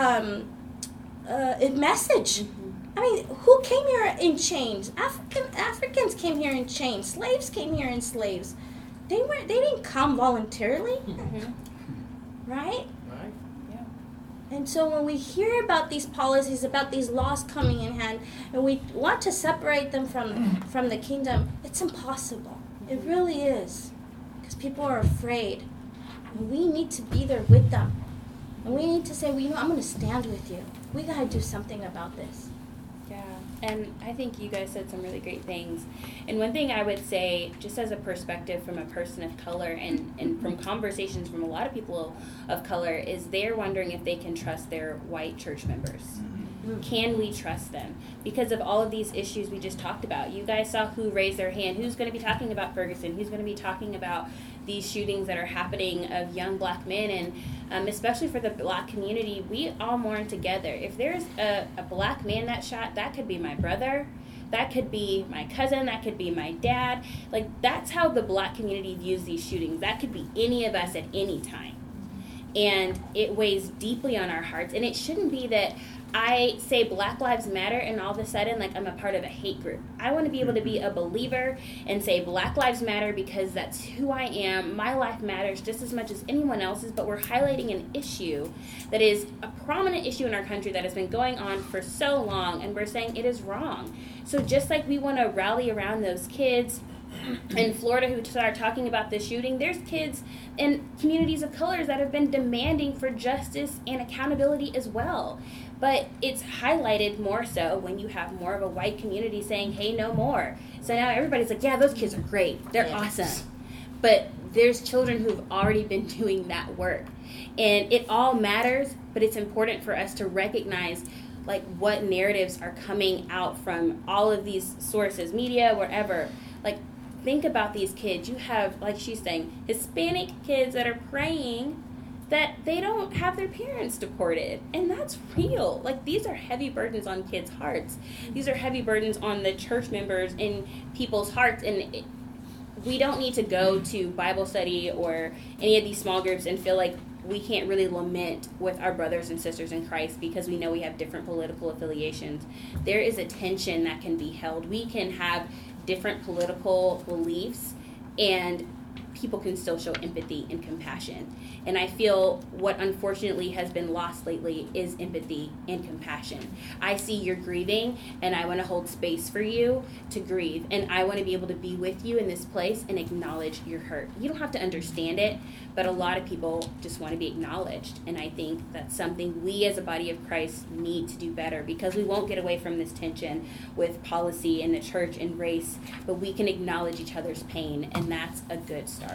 message. I mean, who came here in chains? Africans came here in chains. Slaves came here in slaves. They didn't come voluntarily, right? Right. Yeah. And so when we hear about these policies, about these laws coming in hand, and we want to separate them from the kingdom, it's impossible. It really is, because people are afraid. And we need to be there with them, and we need to say, well, you know, I'm going to stand with you. We got to do something about this. Yeah, and I think you guys said some really great things. And one thing I would say, just as a perspective from a person of color and from conversations from a lot of people of color, is they're wondering if they can trust their white church members. Can we trust them? Because of all of these issues we just talked about. You guys saw who raised their hand. Who's going to be talking about Ferguson? Who's going to be talking about these shootings that are happening of young black men? And especially for the black community, we all mourn together. If there's a black man that shot, that could be my brother. That could be my cousin. That could be my dad. Like, that's how the black community views these shootings. That could be any of us at any time. And it weighs deeply on our hearts. And it shouldn't be that I say Black Lives Matter and all of a sudden, like, I'm a part of a hate group. I want to be able to be a believer and say Black Lives Matter because that's who I am. My life matters just as much as anyone else's, but we're highlighting an issue that is a prominent issue in our country that has been going on for so long, and we're saying it is wrong. So just like we want to rally around those kids in Florida who start talking about this shooting, there's kids in communities of colors that have been demanding for justice and accountability as well. But it's highlighted more so when you have more of a white community saying, hey, no more. So now everybody's like, yeah, those kids are great. They're awesome. But there's children who've already been doing that work. And it all matters, but it's important for us to recognize like what narratives are coming out from all of these sources, media, wherever. Like, think about these kids. You have, like she's saying, Hispanic kids that are praying that they don't have their parents deported. And that's real. Like, these are heavy burdens on kids' hearts. These are heavy burdens on the church members in people's hearts. And we don't need to go to Bible study or any of these small groups and feel like we can't really lament with our brothers and sisters in Christ because we know we have different political affiliations. There is a tension that can be held. We can have different political beliefs and people can still show empathy and compassion. And I feel what unfortunately has been lost lately is empathy and compassion. I see you're grieving and I want to hold space for you to grieve. And I want to be able to be with you in this place and acknowledge your hurt. You don't have to understand it, but a lot of people just want to be acknowledged. And I think that's something we as a body of Christ need to do better because we won't get away from this tension with policy and the church and race, but we can acknowledge each other's pain, and that's a good start.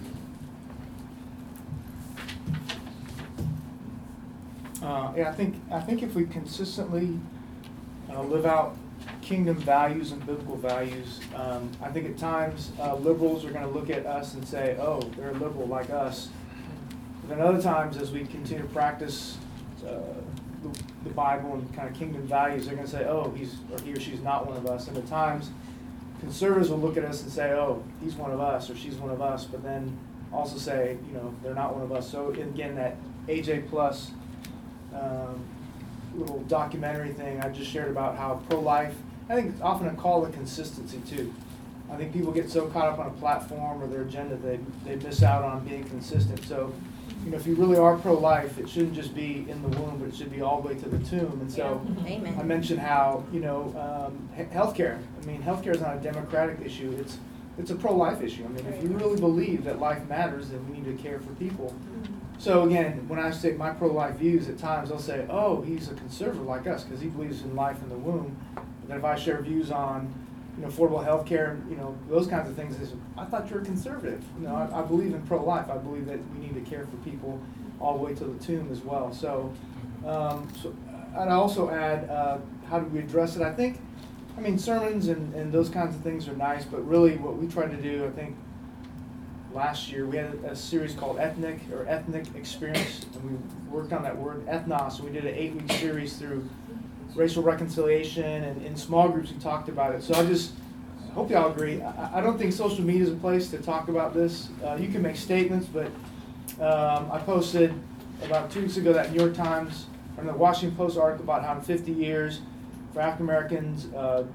I think if we consistently live out kingdom values and biblical values, I think at times liberals are going to look at us and say, "Oh, they're a liberal like us." But then other times, as we continue to practice the Bible and kind of kingdom values, they're going to say, "Oh, he or she's not one of us." And at times, conservatives will look at us and say, "Oh, he's one of us or she's one of us," but then also say, they're not one of us. So again, that AJ Plus little documentary thing I just shared about how pro-life, I think it's often a call to consistency too. I think people get so caught up on a platform or their agenda they miss out on being consistent. So, if you really are pro-life, it shouldn't just be in the womb, but it should be all the way to the tomb. And so Amen. I mentioned how, healthcare. I mean, healthcare is not a democratic issue. It's a pro-life issue. I mean, if you really believe that life matters, then we need to care for people. So again, when I say my pro-life views, at times they'll say, "Oh, he's a conservative like us because he believes in life in the womb." But then if I share views on, affordable health care, those kinds of things, they say, "I thought you were conservative." I believe in pro-life. I believe that we need to care for people all the way to the tomb as well. So I'd also add, how do we address it? I think, sermons and those kinds of things are nice, but really what we try to do, I think, last year. We had a series called Ethnic Experience, and we worked on that word ethnos. We did an 8-week series through racial reconciliation, and in small groups we talked about it. So I just hope y'all agree. I don't think social media is a place to talk about this. You can make statements, but I posted about 2 weeks ago that New York Times, or the Washington Post article about how in 50 years for African Americans,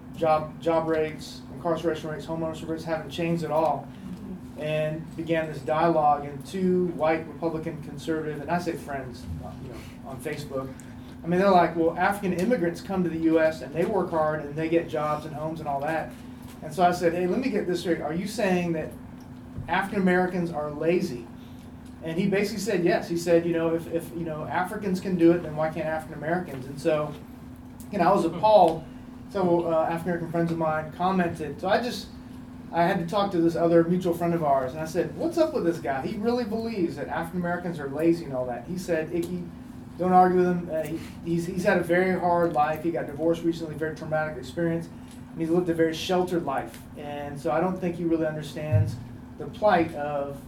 job rates, incarceration rates, homeownership rates haven't changed at all. And began this dialogue, and 2 white Republican conservative, and I say friends, on Facebook. I mean, they're like, well, African immigrants come to the U.S. and they work hard and they get jobs and homes and all that. And so I said, hey, let me get this straight. Are you saying that African Americans are lazy? And he basically said yes. He said, if Africans can do it, then why can't African Americans? And so, I was appalled. Several African American friends of mine commented. So I had to talk to this other mutual friend of ours, and I said, what's up with this guy? He really believes that African Americans are lazy and all that. He said, Icky, don't argue with him. He's had a very hard life. He got divorced recently, very traumatic experience, and he's lived a very sheltered life. And so I don't think he really understands the plight of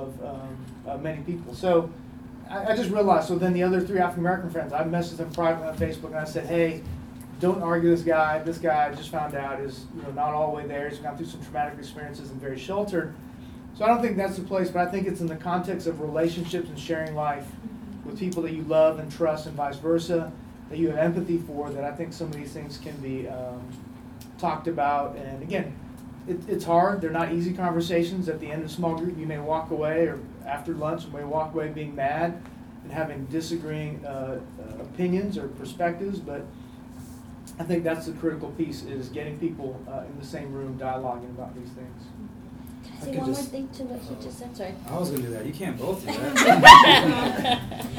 many people. So I just realized, so then the other 3 African American friends, I messaged them privately on Facebook, and I said, hey, don't argue this guy. This guy, I just found out, is not all the way there. He's gone through some traumatic experiences and very sheltered. So I don't think that's the place, but I think it's in the context of relationships and sharing life with people that you love and trust and vice versa, that you have empathy for, that I think some of these things can be talked about. And again, it's hard. They're not easy conversations. At the end of a small group, you may walk away, or after lunch, you may walk away being mad and having disagreeing opinions or perspectives, but I think that's the critical piece, is getting people in the same room dialoguing about these things. Can I say one more thing to what he just said? Sorry. I was going to do that. You can't both do that.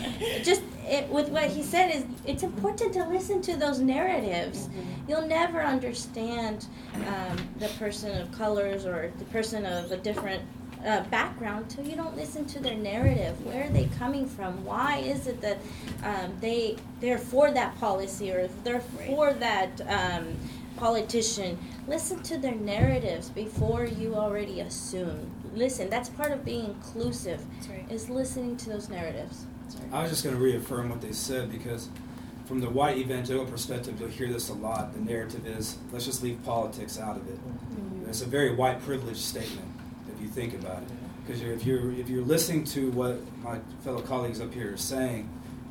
With what he said, is it's important to listen to those narratives. Mm-hmm. You'll never understand the person of colors or the person of a different background until you don't listen to their narrative. Where are they coming from? Why is it that they're for that policy, or they're for that politician? Listen to their narratives before you already assume. Listen, that's part of being inclusive. That's right. Is listening to those narratives. I was just going to reaffirm what they said, because from the white evangelical perspective, you'll hear this a lot. The narrative is, let's just leave politics out of it. Mm-hmm. It's a very white privilege statement, if you think about it. Because if you're listening to what my fellow colleagues up here are saying,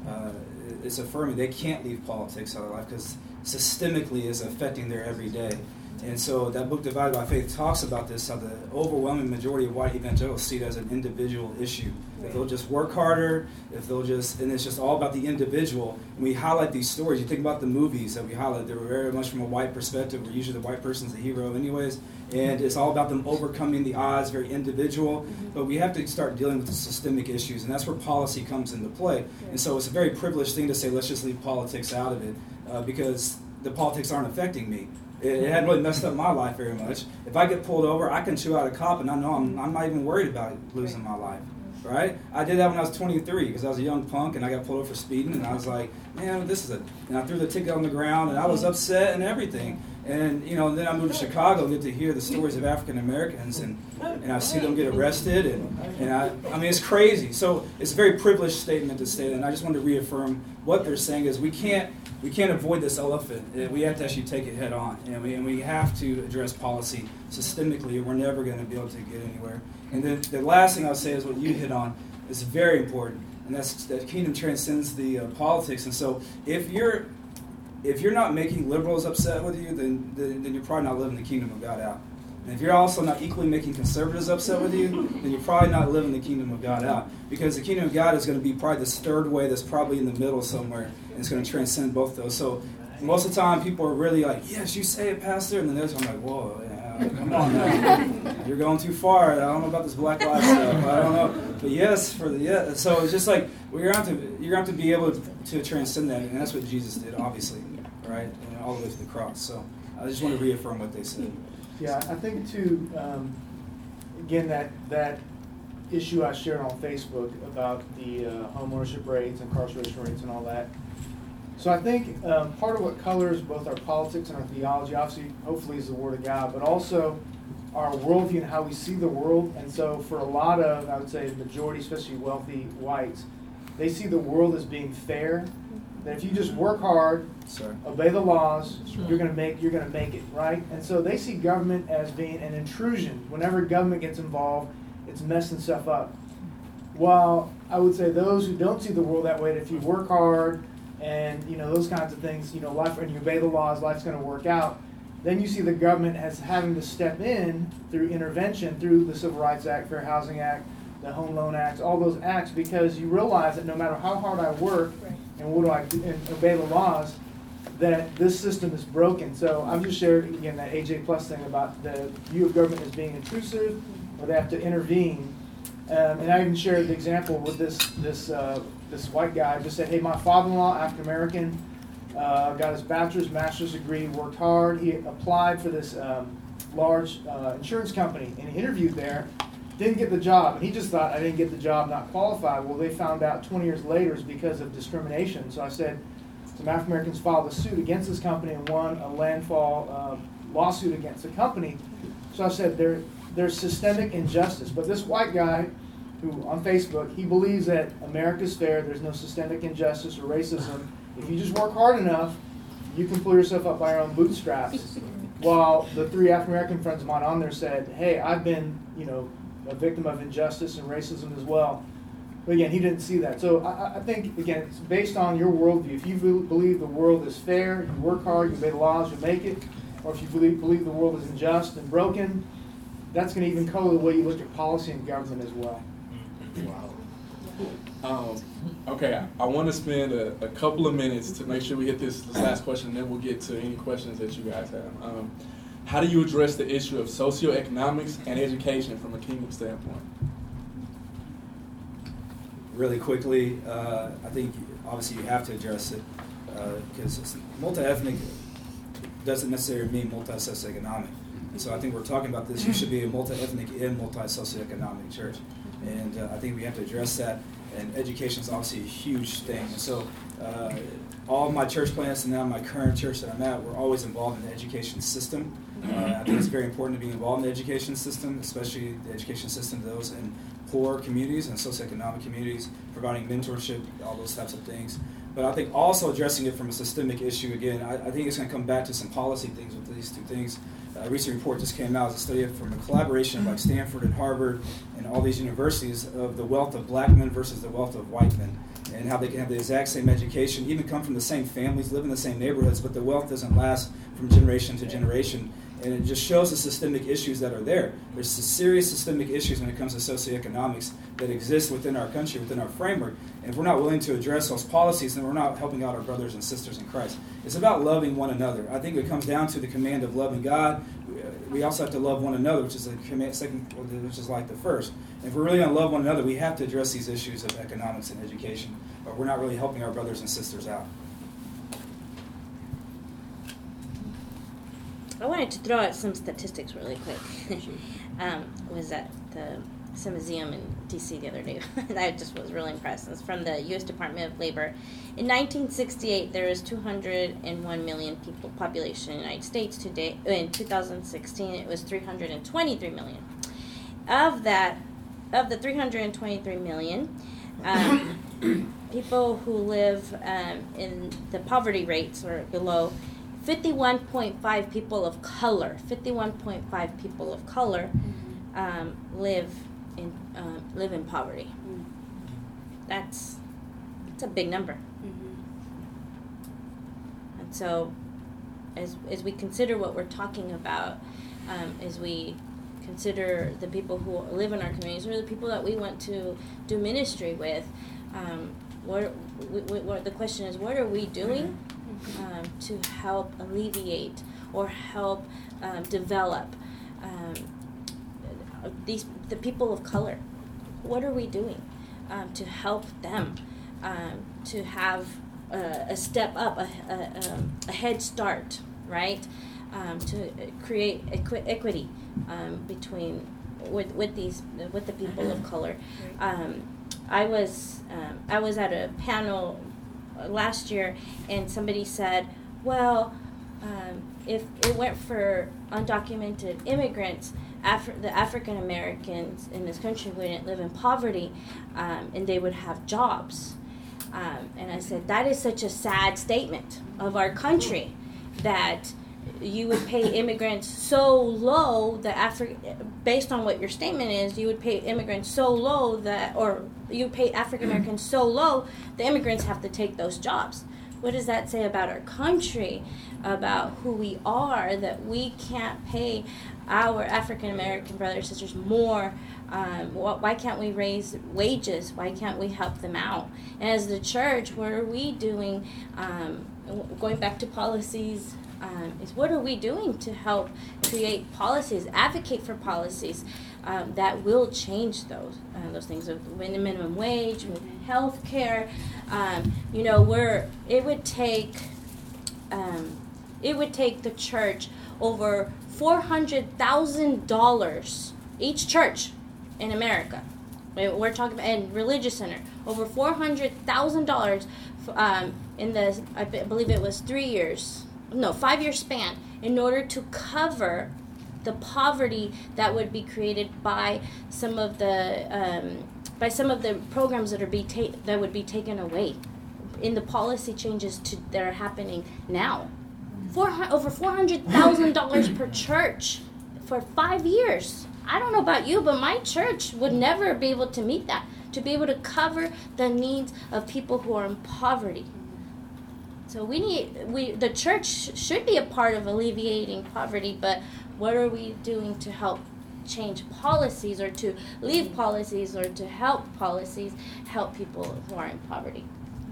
it's affirming they can't leave politics out of life, because systemically it's affecting their everyday. And so that book, Divided by Faith, talks about this, how the overwhelming majority of white evangelicals see it as an individual issue. If they'll just work harder, and it's just all about the individual. And we highlight these stories. You think about the movies that we highlight, they were very much from a white perspective, where usually the white person's the hero anyways. And it's all about them overcoming the odds, very individual. But we have to start dealing with the systemic issues, and that's where policy comes into play. And so it's a very privileged thing to say, let's just leave politics out of it, because the politics aren't affecting me. It hadn't really messed up my life very much. If I get pulled over, I can chew out a cop, and I know I'm not even worried about losing my life, right? I did that when I was 23, because I was a young punk, and I got pulled over for speeding, and I was like, man, and I threw the ticket on the ground, and I was upset and everything. And, then I moved to Chicago and get to hear the stories of African Americans, and I see them get arrested, and I mean, it's crazy. So it's a very privileged statement to say that, and I just wanted to reaffirm what they're saying is we can't avoid this elephant. We have to actually take it head on, and we have to address policy systemically, or we're never going to be able to get anywhere. And then the last thing I'll say is what you hit on is very important, and that's that kingdom transcends the politics. And so if you're not making liberals upset with you, then you're probably not living the kingdom of God out. And if you're also not equally making conservatives upset with you, then you're probably not living the kingdom of God out. Because the kingdom of God is going to be probably this third way that's probably in the middle somewhere, and it's going to transcend both those. So most of the time, people are really like, yes, you say it, Pastor. And then there's I'm like, whoa, come on now. You're going too far. I don't know about this Black Lives stuff. I don't know. But yes, so it's just like, well, you're going to have to be able to transcend that. And that's what Jesus did, obviously, right? And all the way to the cross. So I just want to reaffirm what they said. Yeah, I think too, again, that issue I shared on Facebook about the home ownership rates, incarceration rates, and all that. So I think part of what colors both our politics and our theology, obviously, hopefully, is the Word of God, but also our worldview and how we see the world. And so for a lot of, I would say, the majority, especially wealthy whites, they see the world as being fair. That if you just work hard, obey the laws, you're gonna make it, right? And so they see government as being an intrusion. Whenever government gets involved, it's messing stuff up. While I would say those who don't see the world that way, that if you work hard and those kinds of things, life, and you obey the laws, life's gonna work out. Then you see the government as having to step in through intervention, through the Civil Rights Act, Fair Housing Act, the Home Loan Acts, all those acts, because you realize that no matter how hard I work and what do I do, and obey the laws, that this system is broken. So I've just shared again that AJ Plus thing about the view of government as being intrusive, or they have to intervene. And I even shared the example with this white guy. I just said, hey, my father-in-law, African American, got his bachelor's, master's degree, worked hard. He applied for this large insurance company and he interviewed there. Didn't get the job, and he just thought, I didn't get the job, not qualified. Well, they found out 20 years later it's because of discrimination. So I said, some African Americans filed a suit against this company and won a landfall lawsuit against the company. So I said, there's systemic injustice. But this white guy, who on Facebook, he believes that America's fair, there's no systemic injustice or racism. If you just work hard enough, you can pull yourself up by your own bootstraps. While the 3 African American friends of mine on there said, hey, I've been, a victim of injustice and racism as well. But again, he didn't see that. So I think, again, it's based on your worldview. If you believe the world is fair, you work hard, you obey the laws, you make it. Or if you believe the world is unjust and broken, that's going to even color the way you look at policy and government as well. Wow. Okay, I want to spend a couple of minutes to make sure we hit this last question, and then we'll get to any questions that you guys have. How do you address the issue of socioeconomics and education from a kingdom standpoint? Really quickly, I think obviously you have to address it because multi-ethnic doesn't necessarily mean multi-socioeconomic. And so I think we're talking about this. You should be a multi-ethnic and multi-socioeconomic church. And I think we have to address that. And education is obviously a huge thing. And so all of my church plants and now my current church that I'm at, we're always involved in the education system. I think it's very important to be involved in the education system, especially the education system to those in poor communities and socioeconomic communities, providing mentorship, all those types of things. But I think also addressing it from a systemic issue, again, I think it's going to come back to some policy things with these two things. A recent report just came out as a study from a collaboration of like Stanford and Harvard and all these universities of the wealth of black men versus the wealth of white men, and how they can have the exact same education, even come from the same families, live in the same neighborhoods, but the wealth doesn't last from generation to generation. And it just shows the systemic issues that are there. There's serious systemic issues when it comes to socioeconomics that exist within our country, within our framework. And if we're not willing to address those policies, then we're not helping out our brothers and sisters in Christ. It's about loving one another. I think it comes down to the command of loving God. We also have to love one another, which is the command, second, which is like the first. And if we're really going to love one another, we have to address these issues of economics and education, or we're not really helping our brothers and sisters out. I wanted to throw out some statistics really quick. Was at the symposium in D.C. the other day. I just was really impressed. It's from the U.S. Department of Labor. In 1968, there was 201 million people population in the United States. Today, in 2016, it was 323 million. Of the 323 million, people who live in the poverty rates or below, 51.5 people of color. 51.5 people of color live in poverty. That's a big number. And so, as we consider what we're talking about, as we consider the people who live in our communities or the people that we want to do ministry with, what the question is, what are we doing to help alleviate or help develop the people of color? What are we doing to help them to have a step up, a head start, right? To create equity between with the people of color. I was at a panel last year, and somebody said, well, if it weren't for undocumented immigrants, the African Americans in this country wouldn't live in poverty, and they would have jobs. And I said, that is such a sad statement of our country, that you would pay immigrants so low that based on what your statement is, you would pay immigrants so low or you pay African Americans so low, the immigrants have to take those jobs. What does that say about our country, about who we are, that we can't pay our African American brothers and sisters more? Why can't we raise wages? Why can't we help them out? And as the church, what are we doing? Going back to policies, is what are we doing to help create policies, advocate for policies that will change those things of minimum wage, with health care. It would take the church over $400,000, each church in America. We're talking about, and religious center, over $400,000 in the, I believe it was 5-year span, in order to cover the poverty that would be created by some of the programs that would be taken away in the policy changes that are happening now. Over $400,000 per church for 5 years. I don't know about you, but my church would never be able to meet that, to be able to cover the needs of people who are in poverty. So the church should be a part of alleviating poverty, but what are we doing to help change policies, or to leave policies, or to help policies help people who are in poverty?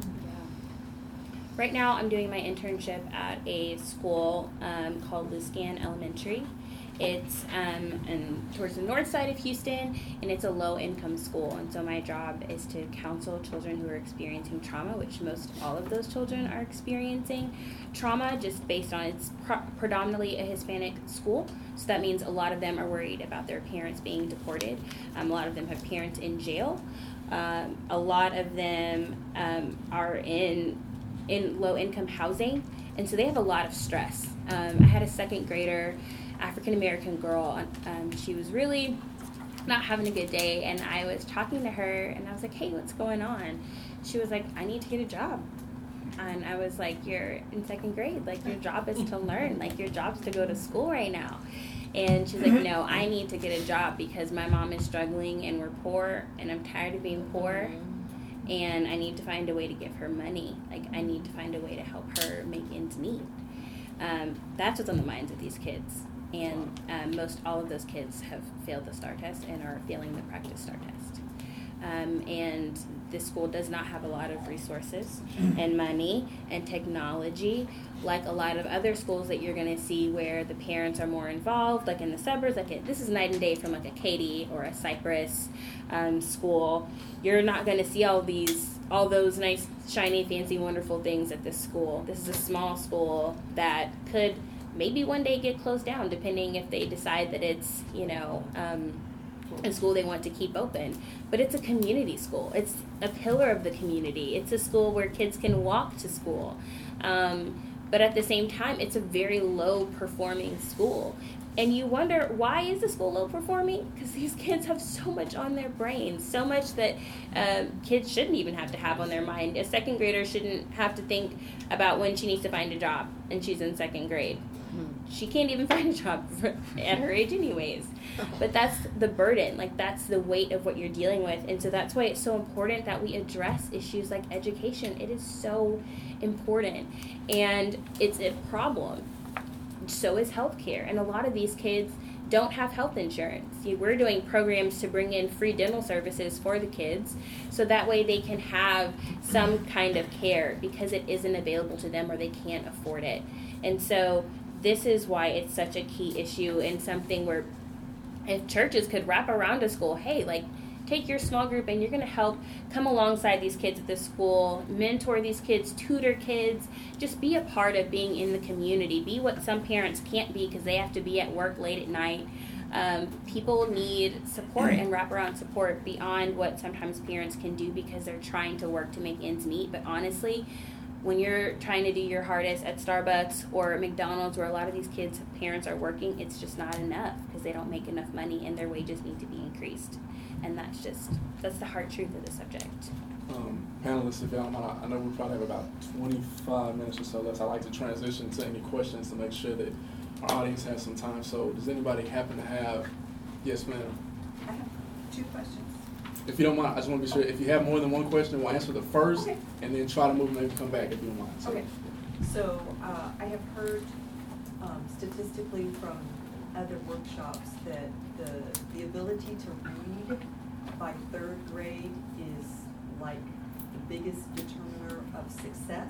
Right now, I'm doing my internship at a school called Luscan Elementary. It's towards the north side of Houston, and it's a low-income school. And so my job is to counsel children who are experiencing trauma, which most all of those children are experiencing trauma, just based on it's predominantly a Hispanic school. So that means a lot of them are worried about their parents being deported. A lot of them have parents in jail. A lot of them are in low-income housing, and so they have a lot of stress. I had a second grader, African-American girl. She was really not having a good day, and I was talking to her, and I was like, hey, what's going on? She was like, I need to get a job. And I was like, you're in second grade. Like, your job is to learn. Like, your job's to go to school right now. And she's like, no, I need to get a job because my mom is struggling, and we're poor, and I'm tired of being poor. And I need to find a way to give her money. Like, I need to find a way to help her make ends meet. That's what's on the minds of these kids. And most all of those kids have failed the STAR test and are failing the practice STAR test. And this school does not have a lot of resources and money and technology like a lot of other schools that you're going to see where the parents are more involved, like in the suburbs. This is night and day from like a Katy or a Cypress school. You're not going to see all those nice, shiny, fancy, wonderful things at this school. This is a small school that could maybe one day get closed down, depending if they decide that it's, a school they want to keep open. But it's a community school. It's a pillar of the community. It's a school where kids can walk to school. But at the same time, it's a very low-performing school. And you wonder, why is the school low-performing? Because these kids have so much on their brains, so much that kids shouldn't even have to have on their mind. A second grader shouldn't have to think about when she needs to find a job, and she's in second grade. She can't even find a job at her age anyways. But that's the burden. Like, that's the weight of what you're dealing with. And so that's why it's so important that we address issues like education. It is so important. And it's a problem. So is healthcare. And a lot of these kids don't have health insurance. We're doing programs to bring in free dental services for the kids so that way they can have some kind of care because it isn't available to them or they can't afford it. And so this is why it's such a key issue and something where if churches could wrap around a school, hey, like, take your small group and you're going to help come alongside these kids at the school, mentor these kids, tutor kids, just be a part of being in the community. Be what some parents can't be because they have to be at work late at night. People need support and wraparound support beyond what sometimes parents can do because they're trying to work to make ends meet. But honestly, when you're trying to do your hardest at Starbucks or McDonald's, where a lot of these kids' parents are working, it's just not enough because they don't make enough money and their wages need to be increased. And that's the hard truth of the subject. Panelists, if y'all don't mind, I know we probably have about 25 minutes or so left. I'd like to transition to any questions to make sure that our audience has some time. So does anybody happen to have, yes ma'am? I have 2 questions. If you don't mind, I just want to be sure, if you have more than one question, we'll answer the first, Okay. and then try to move and maybe come back if you don't mind. So, Okay, so I have heard statistically from other workshops that the ability to read by 3rd grade is like the biggest determiner of success.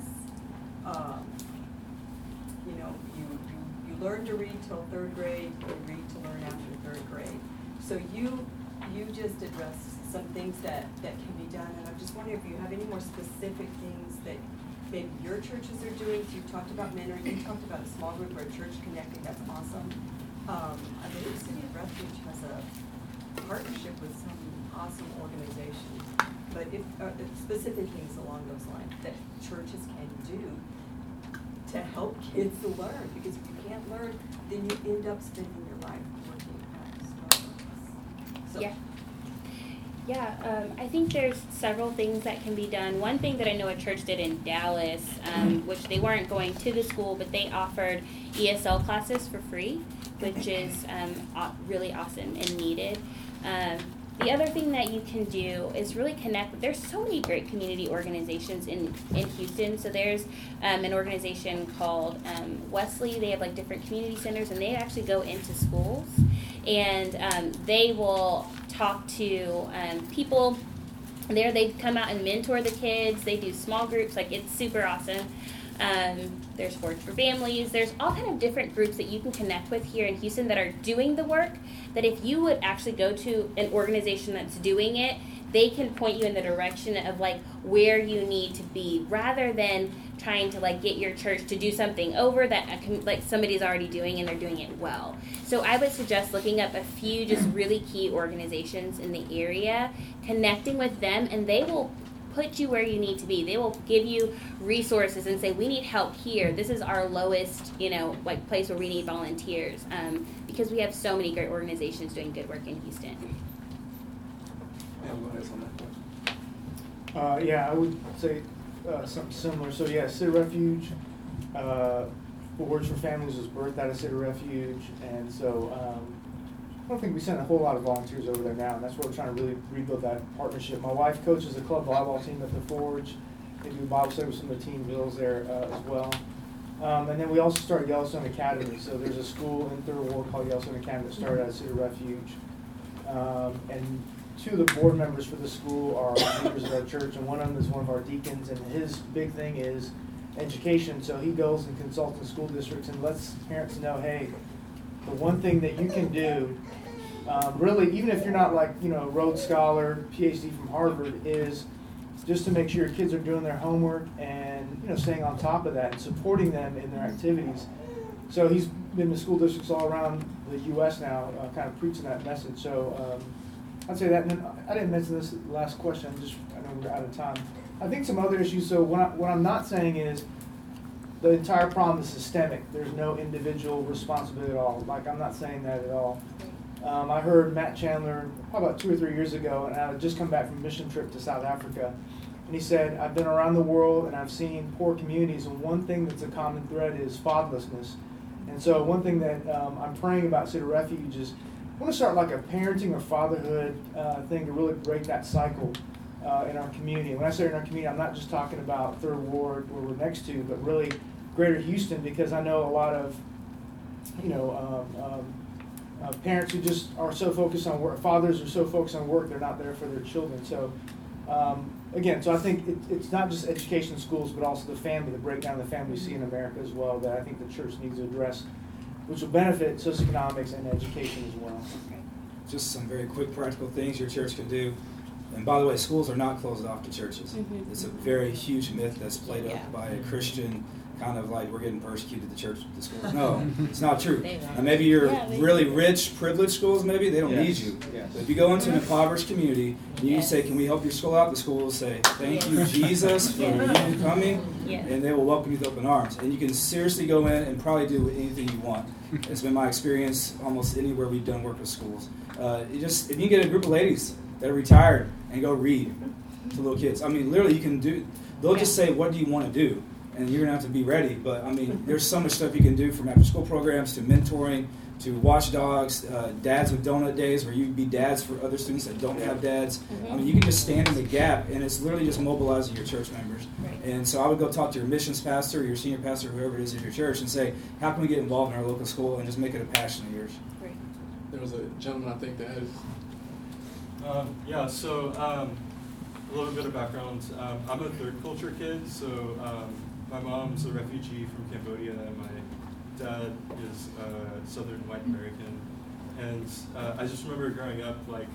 You know, you learn to read till 3rd grade, you read to learn after 3rd grade. So you just addressed some things that can be done, and I'm just wondering if you have any more specific things that maybe your churches are doing. So you talked about mentoring, you talked about a small group or a church connecting, that's awesome. I believe City of Refuge has a partnership with some awesome organizations, but if specific things along those lines that churches can do to help kids to learn, because if you can't learn, then you end up spending your life working at Starbucks. So, Yeah, I think there's several things that can be done. One thing that I know a church did in Dallas, which they weren't going to the school, but they offered ESL classes for free, which is really awesome and needed. The other thing that you can do is really connect. There's so many great community organizations in Houston. So there's an organization called Wesley. They have like different community centers, and they actually go into schools, and they will talk to people there. They come out and mentor the kids. They do small groups. Like, it's super awesome. There's Forge for Families. There's all kind of different groups that you can connect with here in Houston that are doing the work, that if you would actually go to an organization that's doing it, they can point you in the direction of like where you need to be, rather than trying to like get your church to do something over that like somebody's already doing and they're doing it well. So I would suggest looking up a few just really key organizations in the area, connecting with them, and they will put you where you need to be. They will give you resources and say, we need help here. This is our lowest, like place where we need volunteers, because we have so many great organizations doing good work in Houston. Yeah, go ahead on that question. Yeah, I would say something similar. So yeah, City Refuge, Forge for Families was birthed out of City Refuge, and so I don't think we send a whole lot of volunteers over there now, and that's where we're trying to really rebuild that partnership. My wife coaches a club volleyball team at the Forge. They do Bible study with some of the teen girls there as well. And then we also started Yellowstone Academy. So there's a school in Third Ward called Yellowstone Academy that started out of City Refuge. And 2 of the board members for the school are leaders of our church, and one of them is one of our deacons, and his big thing is education. So he goes and consults in school districts and lets parents know, hey, the one thing that you can do, really, even if you're not like, Rhodes Scholar, PhD from Harvard, is just to make sure your kids are doing their homework and, staying on top of that and supporting them in their activities. So he's been to school districts all around the U.S. now, kind of preaching that message. So I'd say that. And then I didn't mention this last question. I know we're out of time. I think some other issues. So what I'm not saying is the entire problem is systemic. There's no individual responsibility at all. Like, I'm not saying that at all. I heard Matt Chandler probably about 2 or 3 years ago, and I had just come back from a mission trip to South Africa. And he said, I've been around the world and I've seen poor communities, and one thing that's a common thread is fatherlessness. And so one thing that I'm praying about City Refuge is I want to start like a parenting or fatherhood thing to really break that cycle in our community. When I say in our community, I'm not just talking about Third Ward where we're next to, but really Greater Houston, because I know a lot of, parents who just are so focused on work, fathers are so focused on work, they're not there for their children. So, so I think it's not just education in schools, but also the family, the breakdown of the family we see in America as well, that I think the church needs to address, which will benefit socioeconomics and education as well. Just some very quick practical things your church can do. And by the way, schools are not closed off to churches. Mm-hmm. It's a very huge myth that's played up by a Christian, kind of like we're getting persecuted at the church, the schools. No, it's not true. And maybe you're really rich, privileged schools, maybe, they don't need you. Yes. But if you go into an impoverished community and you say, can we help your school out? The school will say, thank you, Jesus, for you coming. Yes. and they will welcome you with open arms. And you can seriously go in and probably do anything you want. It's been my experience almost anywhere we've done work with schools. If you get a group of ladies that are retired and go read to little kids, I mean, literally, you can do. They'll just say, "What do you want to do?" And you're gonna have to be ready. But I mean, there's so much stuff you can do, from after-school programs to mentoring to watchdogs, dads with donut days, where you be dads for other students that don't have dads. I mean, you can just stand in the gap, and it's literally just mobilizing your church members. Right. And so I would go talk to your missions pastor, or your senior pastor, whoever it is in your church, and say, how can we get involved in our local school, and just make it a passion of yours. Great. There was a gentleman, I think, that had A little bit of background. I'm a third culture kid, so my mom's a refugee from Cambodia, and my dad is Southern white American. And I just remember growing up, like,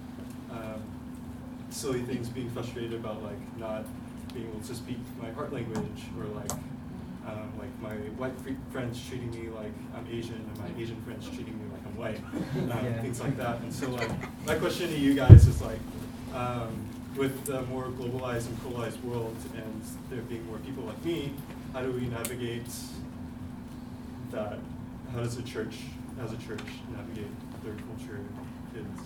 silly things, being frustrated about, like, not being able to speak my heart language, or like my white friends treating me like I'm Asian, and my Asian friends treating me like I'm white, things like that. And so, like, my question to you guys is, like, with the more globalized and polarized world, and there being more people like me, how do we navigate that? How does a church navigate third culture kids?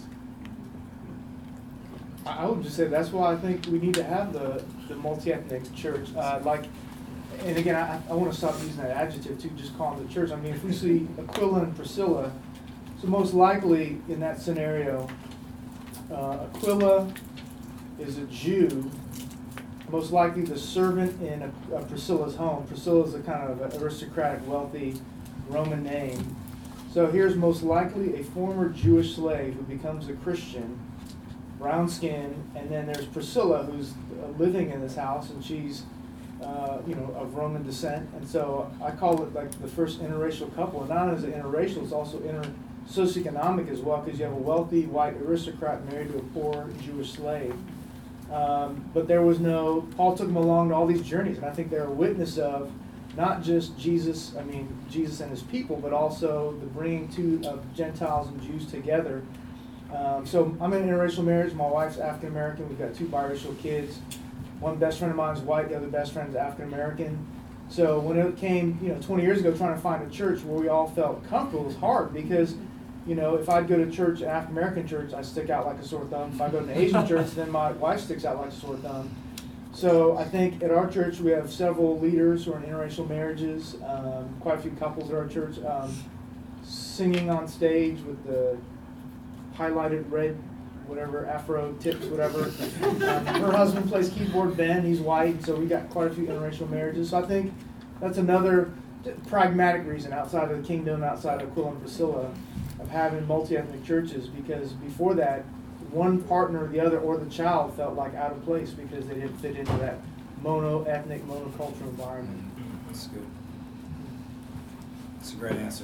I would just say that's why I think we need to have the multi-ethnic church. And again, I want to stop using that adjective too, just call them the church. I mean, if we see Aquila and Priscilla, so most likely in that scenario, Aquila is a Jew, most likely the servant in Priscilla's home. Priscilla is a kind of an aristocratic, wealthy Roman name. So here's most likely a former Jewish slave who becomes a Christian, brown skin, and then there's Priscilla, who's living in this house, and she's of Roman descent. And so I call it like the first interracial couple. And not only is it interracial, it's also socioeconomic as well, because you have a wealthy white aristocrat married to a poor Jewish slave. But there was Paul took them along to all these journeys, and I think they're a witness of not just Jesus and his people, but also the bringing of Gentiles and Jews together. So I'm in an interracial marriage. My wife's African American. We've got 2 biracial kids. One best friend of mine is white. The other best friend is African American. So when it came, 20 years ago, trying to find a church where we all felt comfortable, it was hard because, if I'd go to church, an African American church, I stick out like a sore thumb. If I go to an Asian church, then my wife sticks out like a sore thumb. So I think at our church we have several leaders who are in interracial marriages. Quite a few couples at our church singing on stage with the highlighted red, whatever, afro tips, whatever. Her husband plays keyboard, Ben, he's white, and so we got quite a few interracial marriages. So I think that's another pragmatic reason outside of the kingdom, outside of Aquila and Priscilla, of having multi-ethnic churches, because before that, one partner or the other or the child felt like out of place because they didn't fit into that mono-ethnic, monocultural environment. That's good. That's a great answer.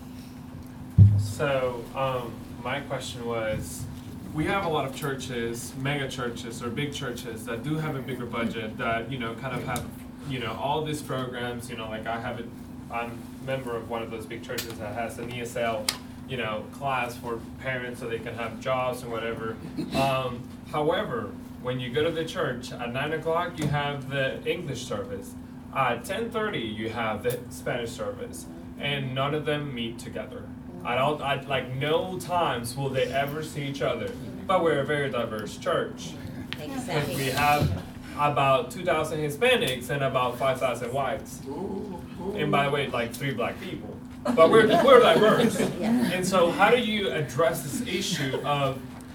So, my question was, we have a lot of churches, mega churches or big churches that do have a bigger budget that, kind of have, all these programs, like I'm a member of one of those big churches that has an ESL, class for parents so they can have jobs and whatever. However, when you go to the church at 9 o'clock, you have the English service. At 10:30, you have the Spanish service, and none of them meet together. No times will they ever see each other. But we're a very diverse church. Exactly. We have about 2,000 Hispanics and about 5,000 whites. And by the way, 3 black people. But we're diverse. Yeah. And so how do you address this issue of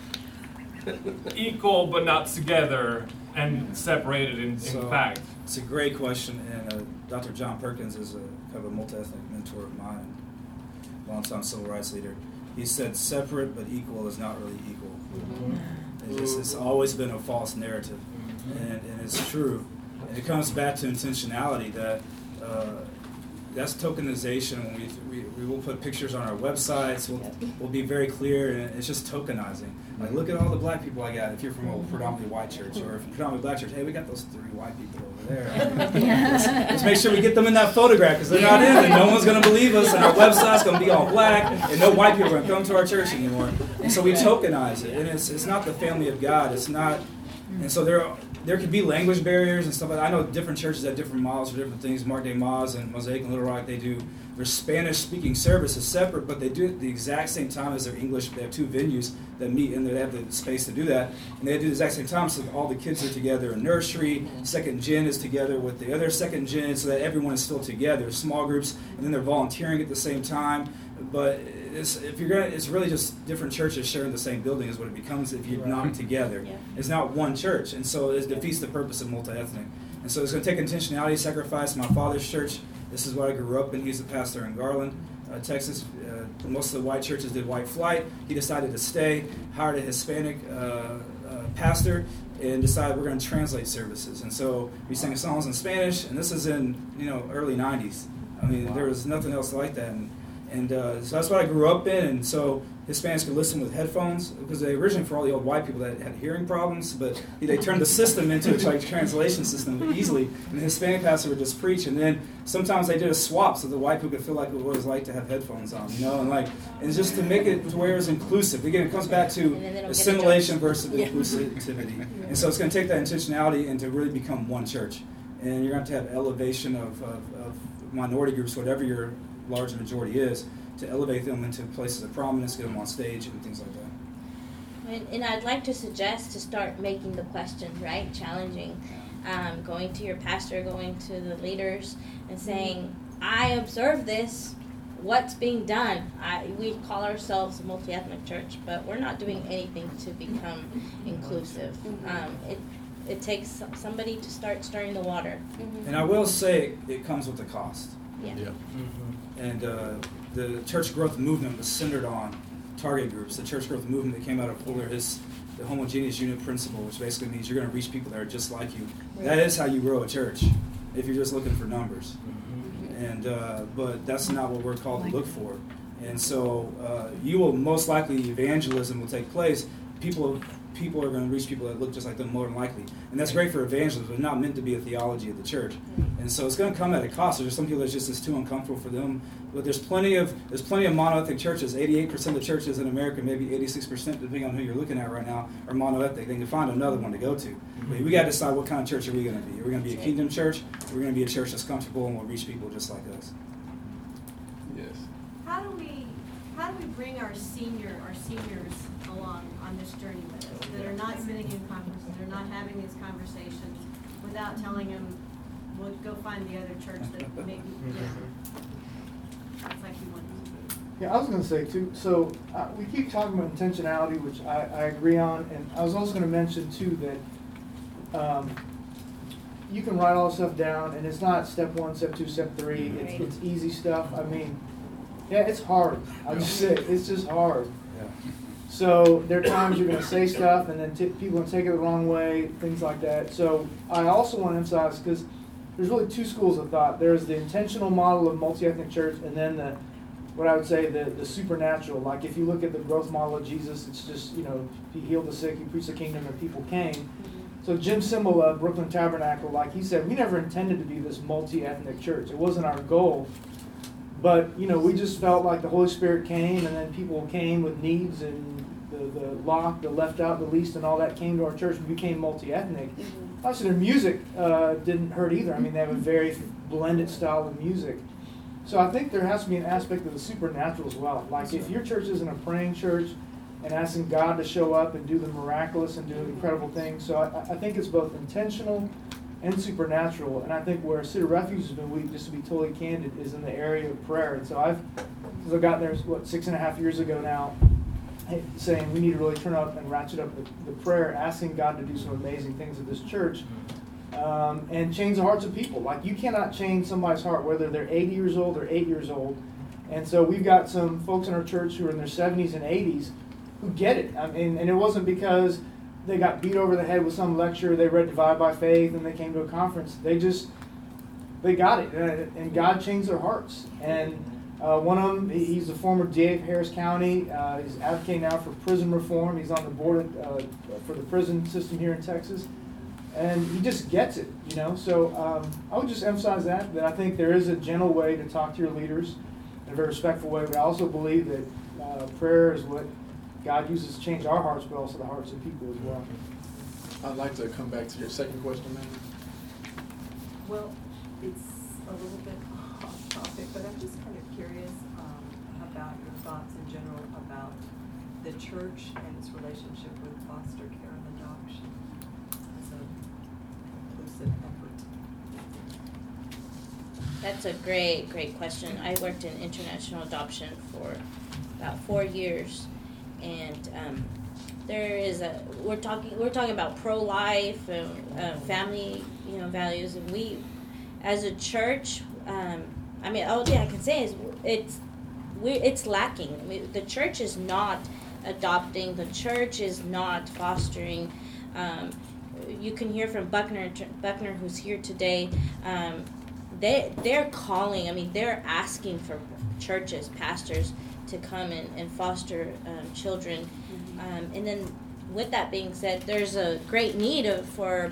equal but not together and separated in fact? It's a great question, and Dr. John Perkins is kind of a multi-ethnic mentor of mine, longtime civil rights leader. He said separate but equal is not really equal. Mm-hmm. It's always been a false narrative, and it's true. And it comes back to intentionality that that's tokenization. We will put pictures on our websites. We'll be very clear, and it's just tokenizing. Like, look at all the black people I got. If you're from a predominantly white church or a predominantly black church, hey, we got those 3 white people over there. Let's make sure we get them in that photograph, because they're not in it. No one's going to believe us, and our website's going to be all black, and no white people are going to come to our church anymore. And so we tokenize it, and it's not the family of God. It's not And so there could be language barriers and stuff like that. I know different churches have different models for different things. Mark de Maz and Mosaic and Little Rock, they do their Spanish-speaking service is separate, but they do it at the exact same time as their English. They have 2 venues that meet, and they have the space to do that. And they do the exact same time, so all the kids are together in nursery. Second gen is together with the other second gen, so that everyone is still together. Small groups, and then they're volunteering at the same time. But it's really just different churches sharing the same building is what it becomes if you're not together. Yeah. It's not one church, and so it defeats the purpose of multi-ethnic. And so it's going to take intentionality, sacrifice. My father's church, this is what I grew up in. He's a pastor in Garland, Texas. Most of the white churches did white flight. He decided to stay, hired a Hispanic pastor, and decided we're going to translate services. And so we sang songs in Spanish, and this is in early 90s. I mean, there was nothing else like that. And so that's what I grew up in, and so Hispanics could listen with headphones, because they originally for all the old white people that had hearing problems, but they turned the system into a translation system easily, and the Hispanic pastor would just preach, and then sometimes they did a swap so the white people could feel like what it was like to have headphones on, and just to make it to where it was inclusive. Again, it comes back to assimilation versus inclusivity, and so it's going to take that intentionality and to really become one church, and you're going to have elevation of minority groups, whatever your large majority is, to elevate them into places of prominence, get them on stage, and things like that. And I'd like to suggest to start making the questions, right? Challenging, going to your pastor, going to the leaders, and saying, I observe this. What's being done? We call ourselves a multi-ethnic church, but we're not doing anything to become inclusive. It takes somebody to start stirring the water. And I will say it comes with a cost. Yeah. And the church growth movement was centered on target groups. The church growth movement that came out of Fuller, the homogeneous unit principle, which basically means you're going to reach people that are just like you. Right. That is how you grow a church, if you're just looking for numbers. And but that's not what we're called to look for. And so you will most likely, evangelism will take place. People are going to reach people that look just like them more than likely. And that's great for evangelism, but not meant to be a theology of the church. And so it's going to come at a cost. There's some people that's just too uncomfortable for them. But there's plenty of monoethnic churches. 88% of the churches in America, maybe 86%, depending on who you're looking at right now, are monoethnic. They can find another one to go to. But we got to decide what kind of church are we going to be. Are we going to be a kingdom church? Or are we going to be a church that's comfortable and will reach people just like us? Yes. How do we bring our seniors along on this journey with us, that are not sitting in conferences, they're not having these conversations, without telling them, well, go find the other church that maybe it's like you want to do. Yeah, I was going to say too, so we keep talking about intentionality, which I agree on, and I was also going to mention too that you can write all this stuff down, and it's not step 1, step 2, step 3, it's easy stuff. I mean, yeah, it's hard. I'll just say it's just hard. Yeah. So there are times you're going to say stuff, and then people going to take it the wrong way, things like that. So I also want to emphasize, because there's really 2 schools of thought. There's the intentional model of multi-ethnic church, and then what I would say the supernatural. Like if you look at the growth model of Jesus, it's just, he healed the sick, he preached the kingdom, and people came. So Jim Simmel of Brooklyn Tabernacle, like he said, we never intended to be this multi-ethnic church. It wasn't our goal. But, we just felt like the Holy Spirit came, and then people came with needs, and the lost, the left out, the least, and all that came to our church and became multi-ethnic. Obviously, their music didn't hurt either. I mean, they have a very blended style of music. So I think there has to be an aspect of the supernatural as well. Like if your church isn't a praying church and asking God to show up and do the miraculous and do incredible things. So I think it's both intentional and supernatural. And I think where City Refuge has been weak, just to be totally candid, is in the area of prayer. And so since I got there, 6.5 years ago now, saying we need to really turn up and ratchet up the prayer, asking God to do some amazing things at this church, and change the hearts of people. Like you cannot change somebody's heart, whether they're 80 years old or 8 years old. And so we've got some folks in our church who are in their 70s and 80s who get it. I mean, and it wasn't because they got beat over the head with some lecture, they read Divide by Faith, and they came to a conference. They got it, and God changed their hearts. And one of them, he's a former DA of Harris County. He's advocating now for prison reform. He's on the board for the prison system here in Texas. And he just gets it, So I would just emphasize that I think there is a gentle way to talk to your leaders in a very respectful way. But I also believe that prayer is what God uses to change our hearts, but also the hearts of people as well. I'd like to come back to your second question, ma'am. Well, it's a little bit off topic, but I'm just kind of curious about your thoughts in general about the church and its relationship with foster care and adoption as an inclusive effort. That's a great question. I worked in international adoption for about 4 years, and we're talking about pro-life and family, values, and we, as a church, all thing I can say is it's lacking. I mean, the church is not adopting. The church is not fostering. You can hear from Buckner, who's here today. They're calling. I mean, they're asking for churches, pastors, to come and foster children. And then, with that being said, there's a great need for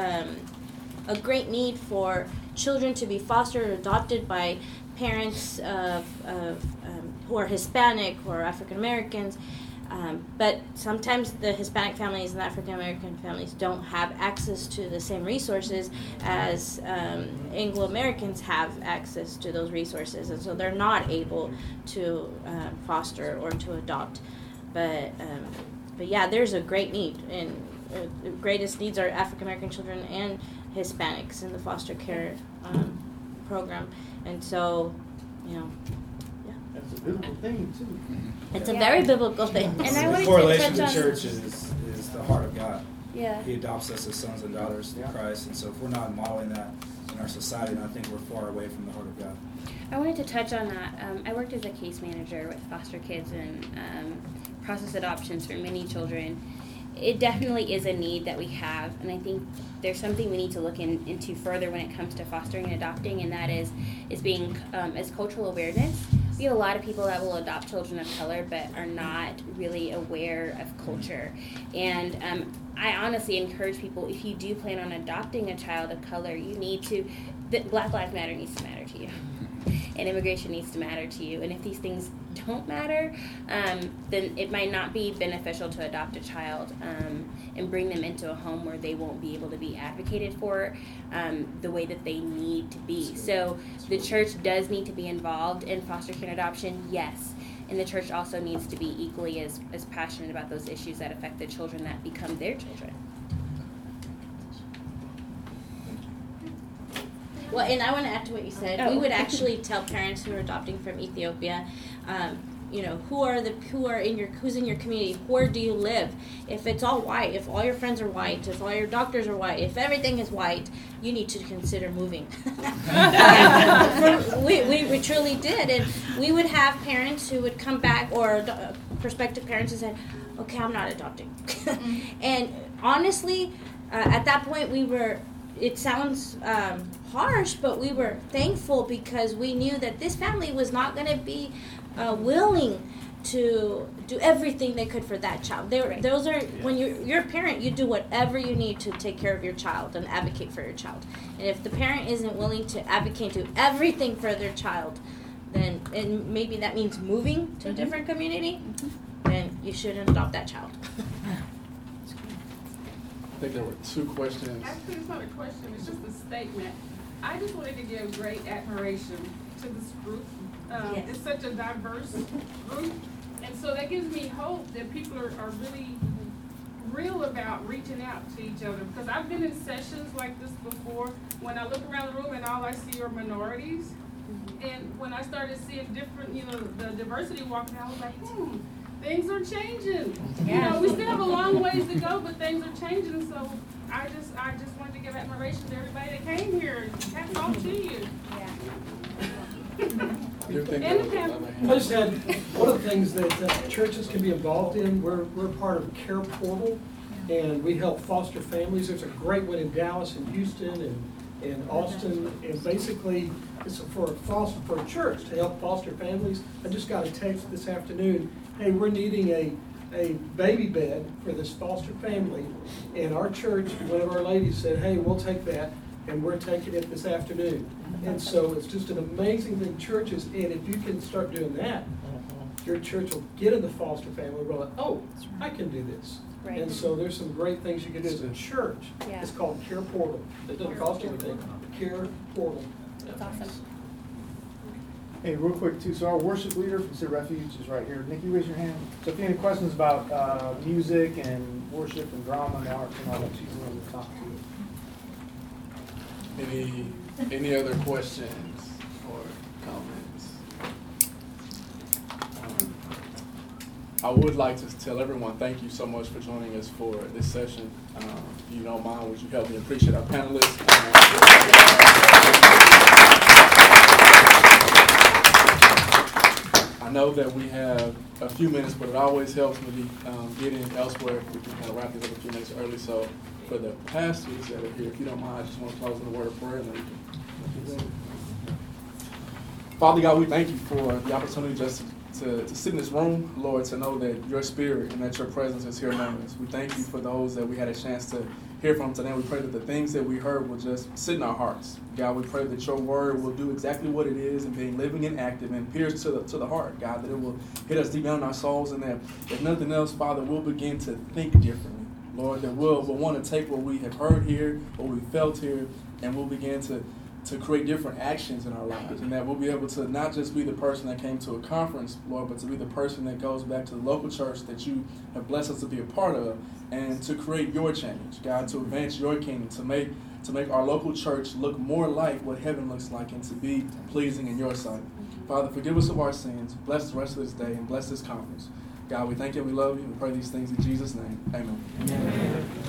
children to be fostered or adopted by parents who are Hispanic or African Americans. But sometimes the Hispanic families and the African American families don't have access to the same resources as Anglo Americans have access to those resources, and so they're not able to foster or to adopt. But yeah, there's a great need, and the greatest needs are African American children and Hispanics in the foster care program, and so That's a biblical thing, too. it's a very biblical thing. And I The wanted to correlation touch to on- church is the heart of God. Yeah. He adopts us as sons and daughters through Christ, and so if we're not modeling that in our society, then I think we're far away from the heart of God. I wanted to touch on that. I worked as a case manager with foster kids and process adoptions for many children. It definitely is a need that we have, and I think there's something we need to look into further when it comes to fostering and adopting, and that is being as cultural awareness. We have a lot of people that will adopt children of color but are not really aware of culture. And I honestly encourage people, if you do plan on adopting a child of color, Black Lives Matter needs to matter to you. And immigration needs to matter to you. And if these things don't matter, then it might not be beneficial to adopt a child and bring them into a home where they won't be able to be advocated for the way that they need to be. So the church does need to be involved in foster care and adoption, yes. And the church also needs to be equally as passionate about those issues that affect the children that become their children. Well, and I want to add to what you said. Oh. We would actually tell parents who are adopting from Ethiopia, who's in your community, where do you live? If it's all white, if all your friends are white, if all your doctors are white, if everything is white, you need to consider moving. We truly did, and we would have parents who would come back, or prospective parents, and said, "Okay, I'm not adopting." And honestly, at that point, we were. It sounds harsh, but we were thankful because we knew that this family was not going to be willing to do everything they could for that child. Those are when you're a parent, you do whatever you need to take care of your child and advocate for your child. And if the parent isn't willing to advocate to do everything for their child, then and maybe that means moving to a different community, then you shouldn't adopt that child. I think there were two questions. Actually, it's not a question, it's just a statement. I just wanted to give great admiration to this group. Yes. It's such a diverse group, and so that gives me hope that people are really real about reaching out to each other. Because I've been in sessions like this before, when I look around the room and all I see are minorities. And when I started seeing different, the diversity walking out, I was like, things are changing. Yeah. We still have a long ways to go, but things are changing. So I just wanted to give admiration to everybody that came here. Hats off to you. You're thinking And the of family. I just had, one of the things that churches can be involved in, we're part of Care Portal, and we help foster families. There's a great one in Dallas and Houston and Austin, and basically it's for a church to help foster families. I just got a text this afternoon, hey, we're needing a baby bed for this foster family, and our church, one of our ladies said, hey, we'll take that, and we're taking it this afternoon. And so it's just an amazing thing, churches, and if you can start doing that, your church will get in the foster family and go, oh, I can do this. Right. And so there's some great things you can do as a church. Yeah. It's called Care Portal. It doesn't cost anything. Care Portal. That's awesome. Hey, real quick too, so our worship leader from City Refuge is right here. Nikki, raise your hand. So if you have any questions about music and worship and drama and arts and all that, she's willing to talk to you. Any other questions or comments? I would like to tell everyone thank you so much for joining us for this session. If you don't mind, would you help me appreciate our panelists? I know that we have a few minutes, but it always helps me get in elsewhere. We can kind of wrap this up a few minutes early. So for the pastors that are here, if you don't mind, I just want to close with a word of prayer. And then we can. Father God, we thank you for the opportunity just to sit in this room, Lord, to know that your spirit and that your presence is here among us. We thank you for those that we had a chance to hear from today. We pray that the things that we heard will just sit in our hearts. God, we pray that your word will do exactly what it is and being living and active and pierce to the heart, God, that it will hit us deep down in our souls, and that if nothing else, Father, we'll begin to think differently. Lord, that we'll want to take what we have heard here, what we felt here, and we'll begin to create different actions in our lives, and that we'll be able to not just be the person that came to a conference, Lord, but to be the person that goes back to the local church that you have blessed us to be a part of, and to create your change, God, to advance your kingdom, to make our local church look more like what heaven looks like, and to be pleasing in your sight. Father, forgive us of our sins, bless the rest of this day, and bless this conference. God, we thank you, we love you, and we pray these things in Jesus' name. Amen.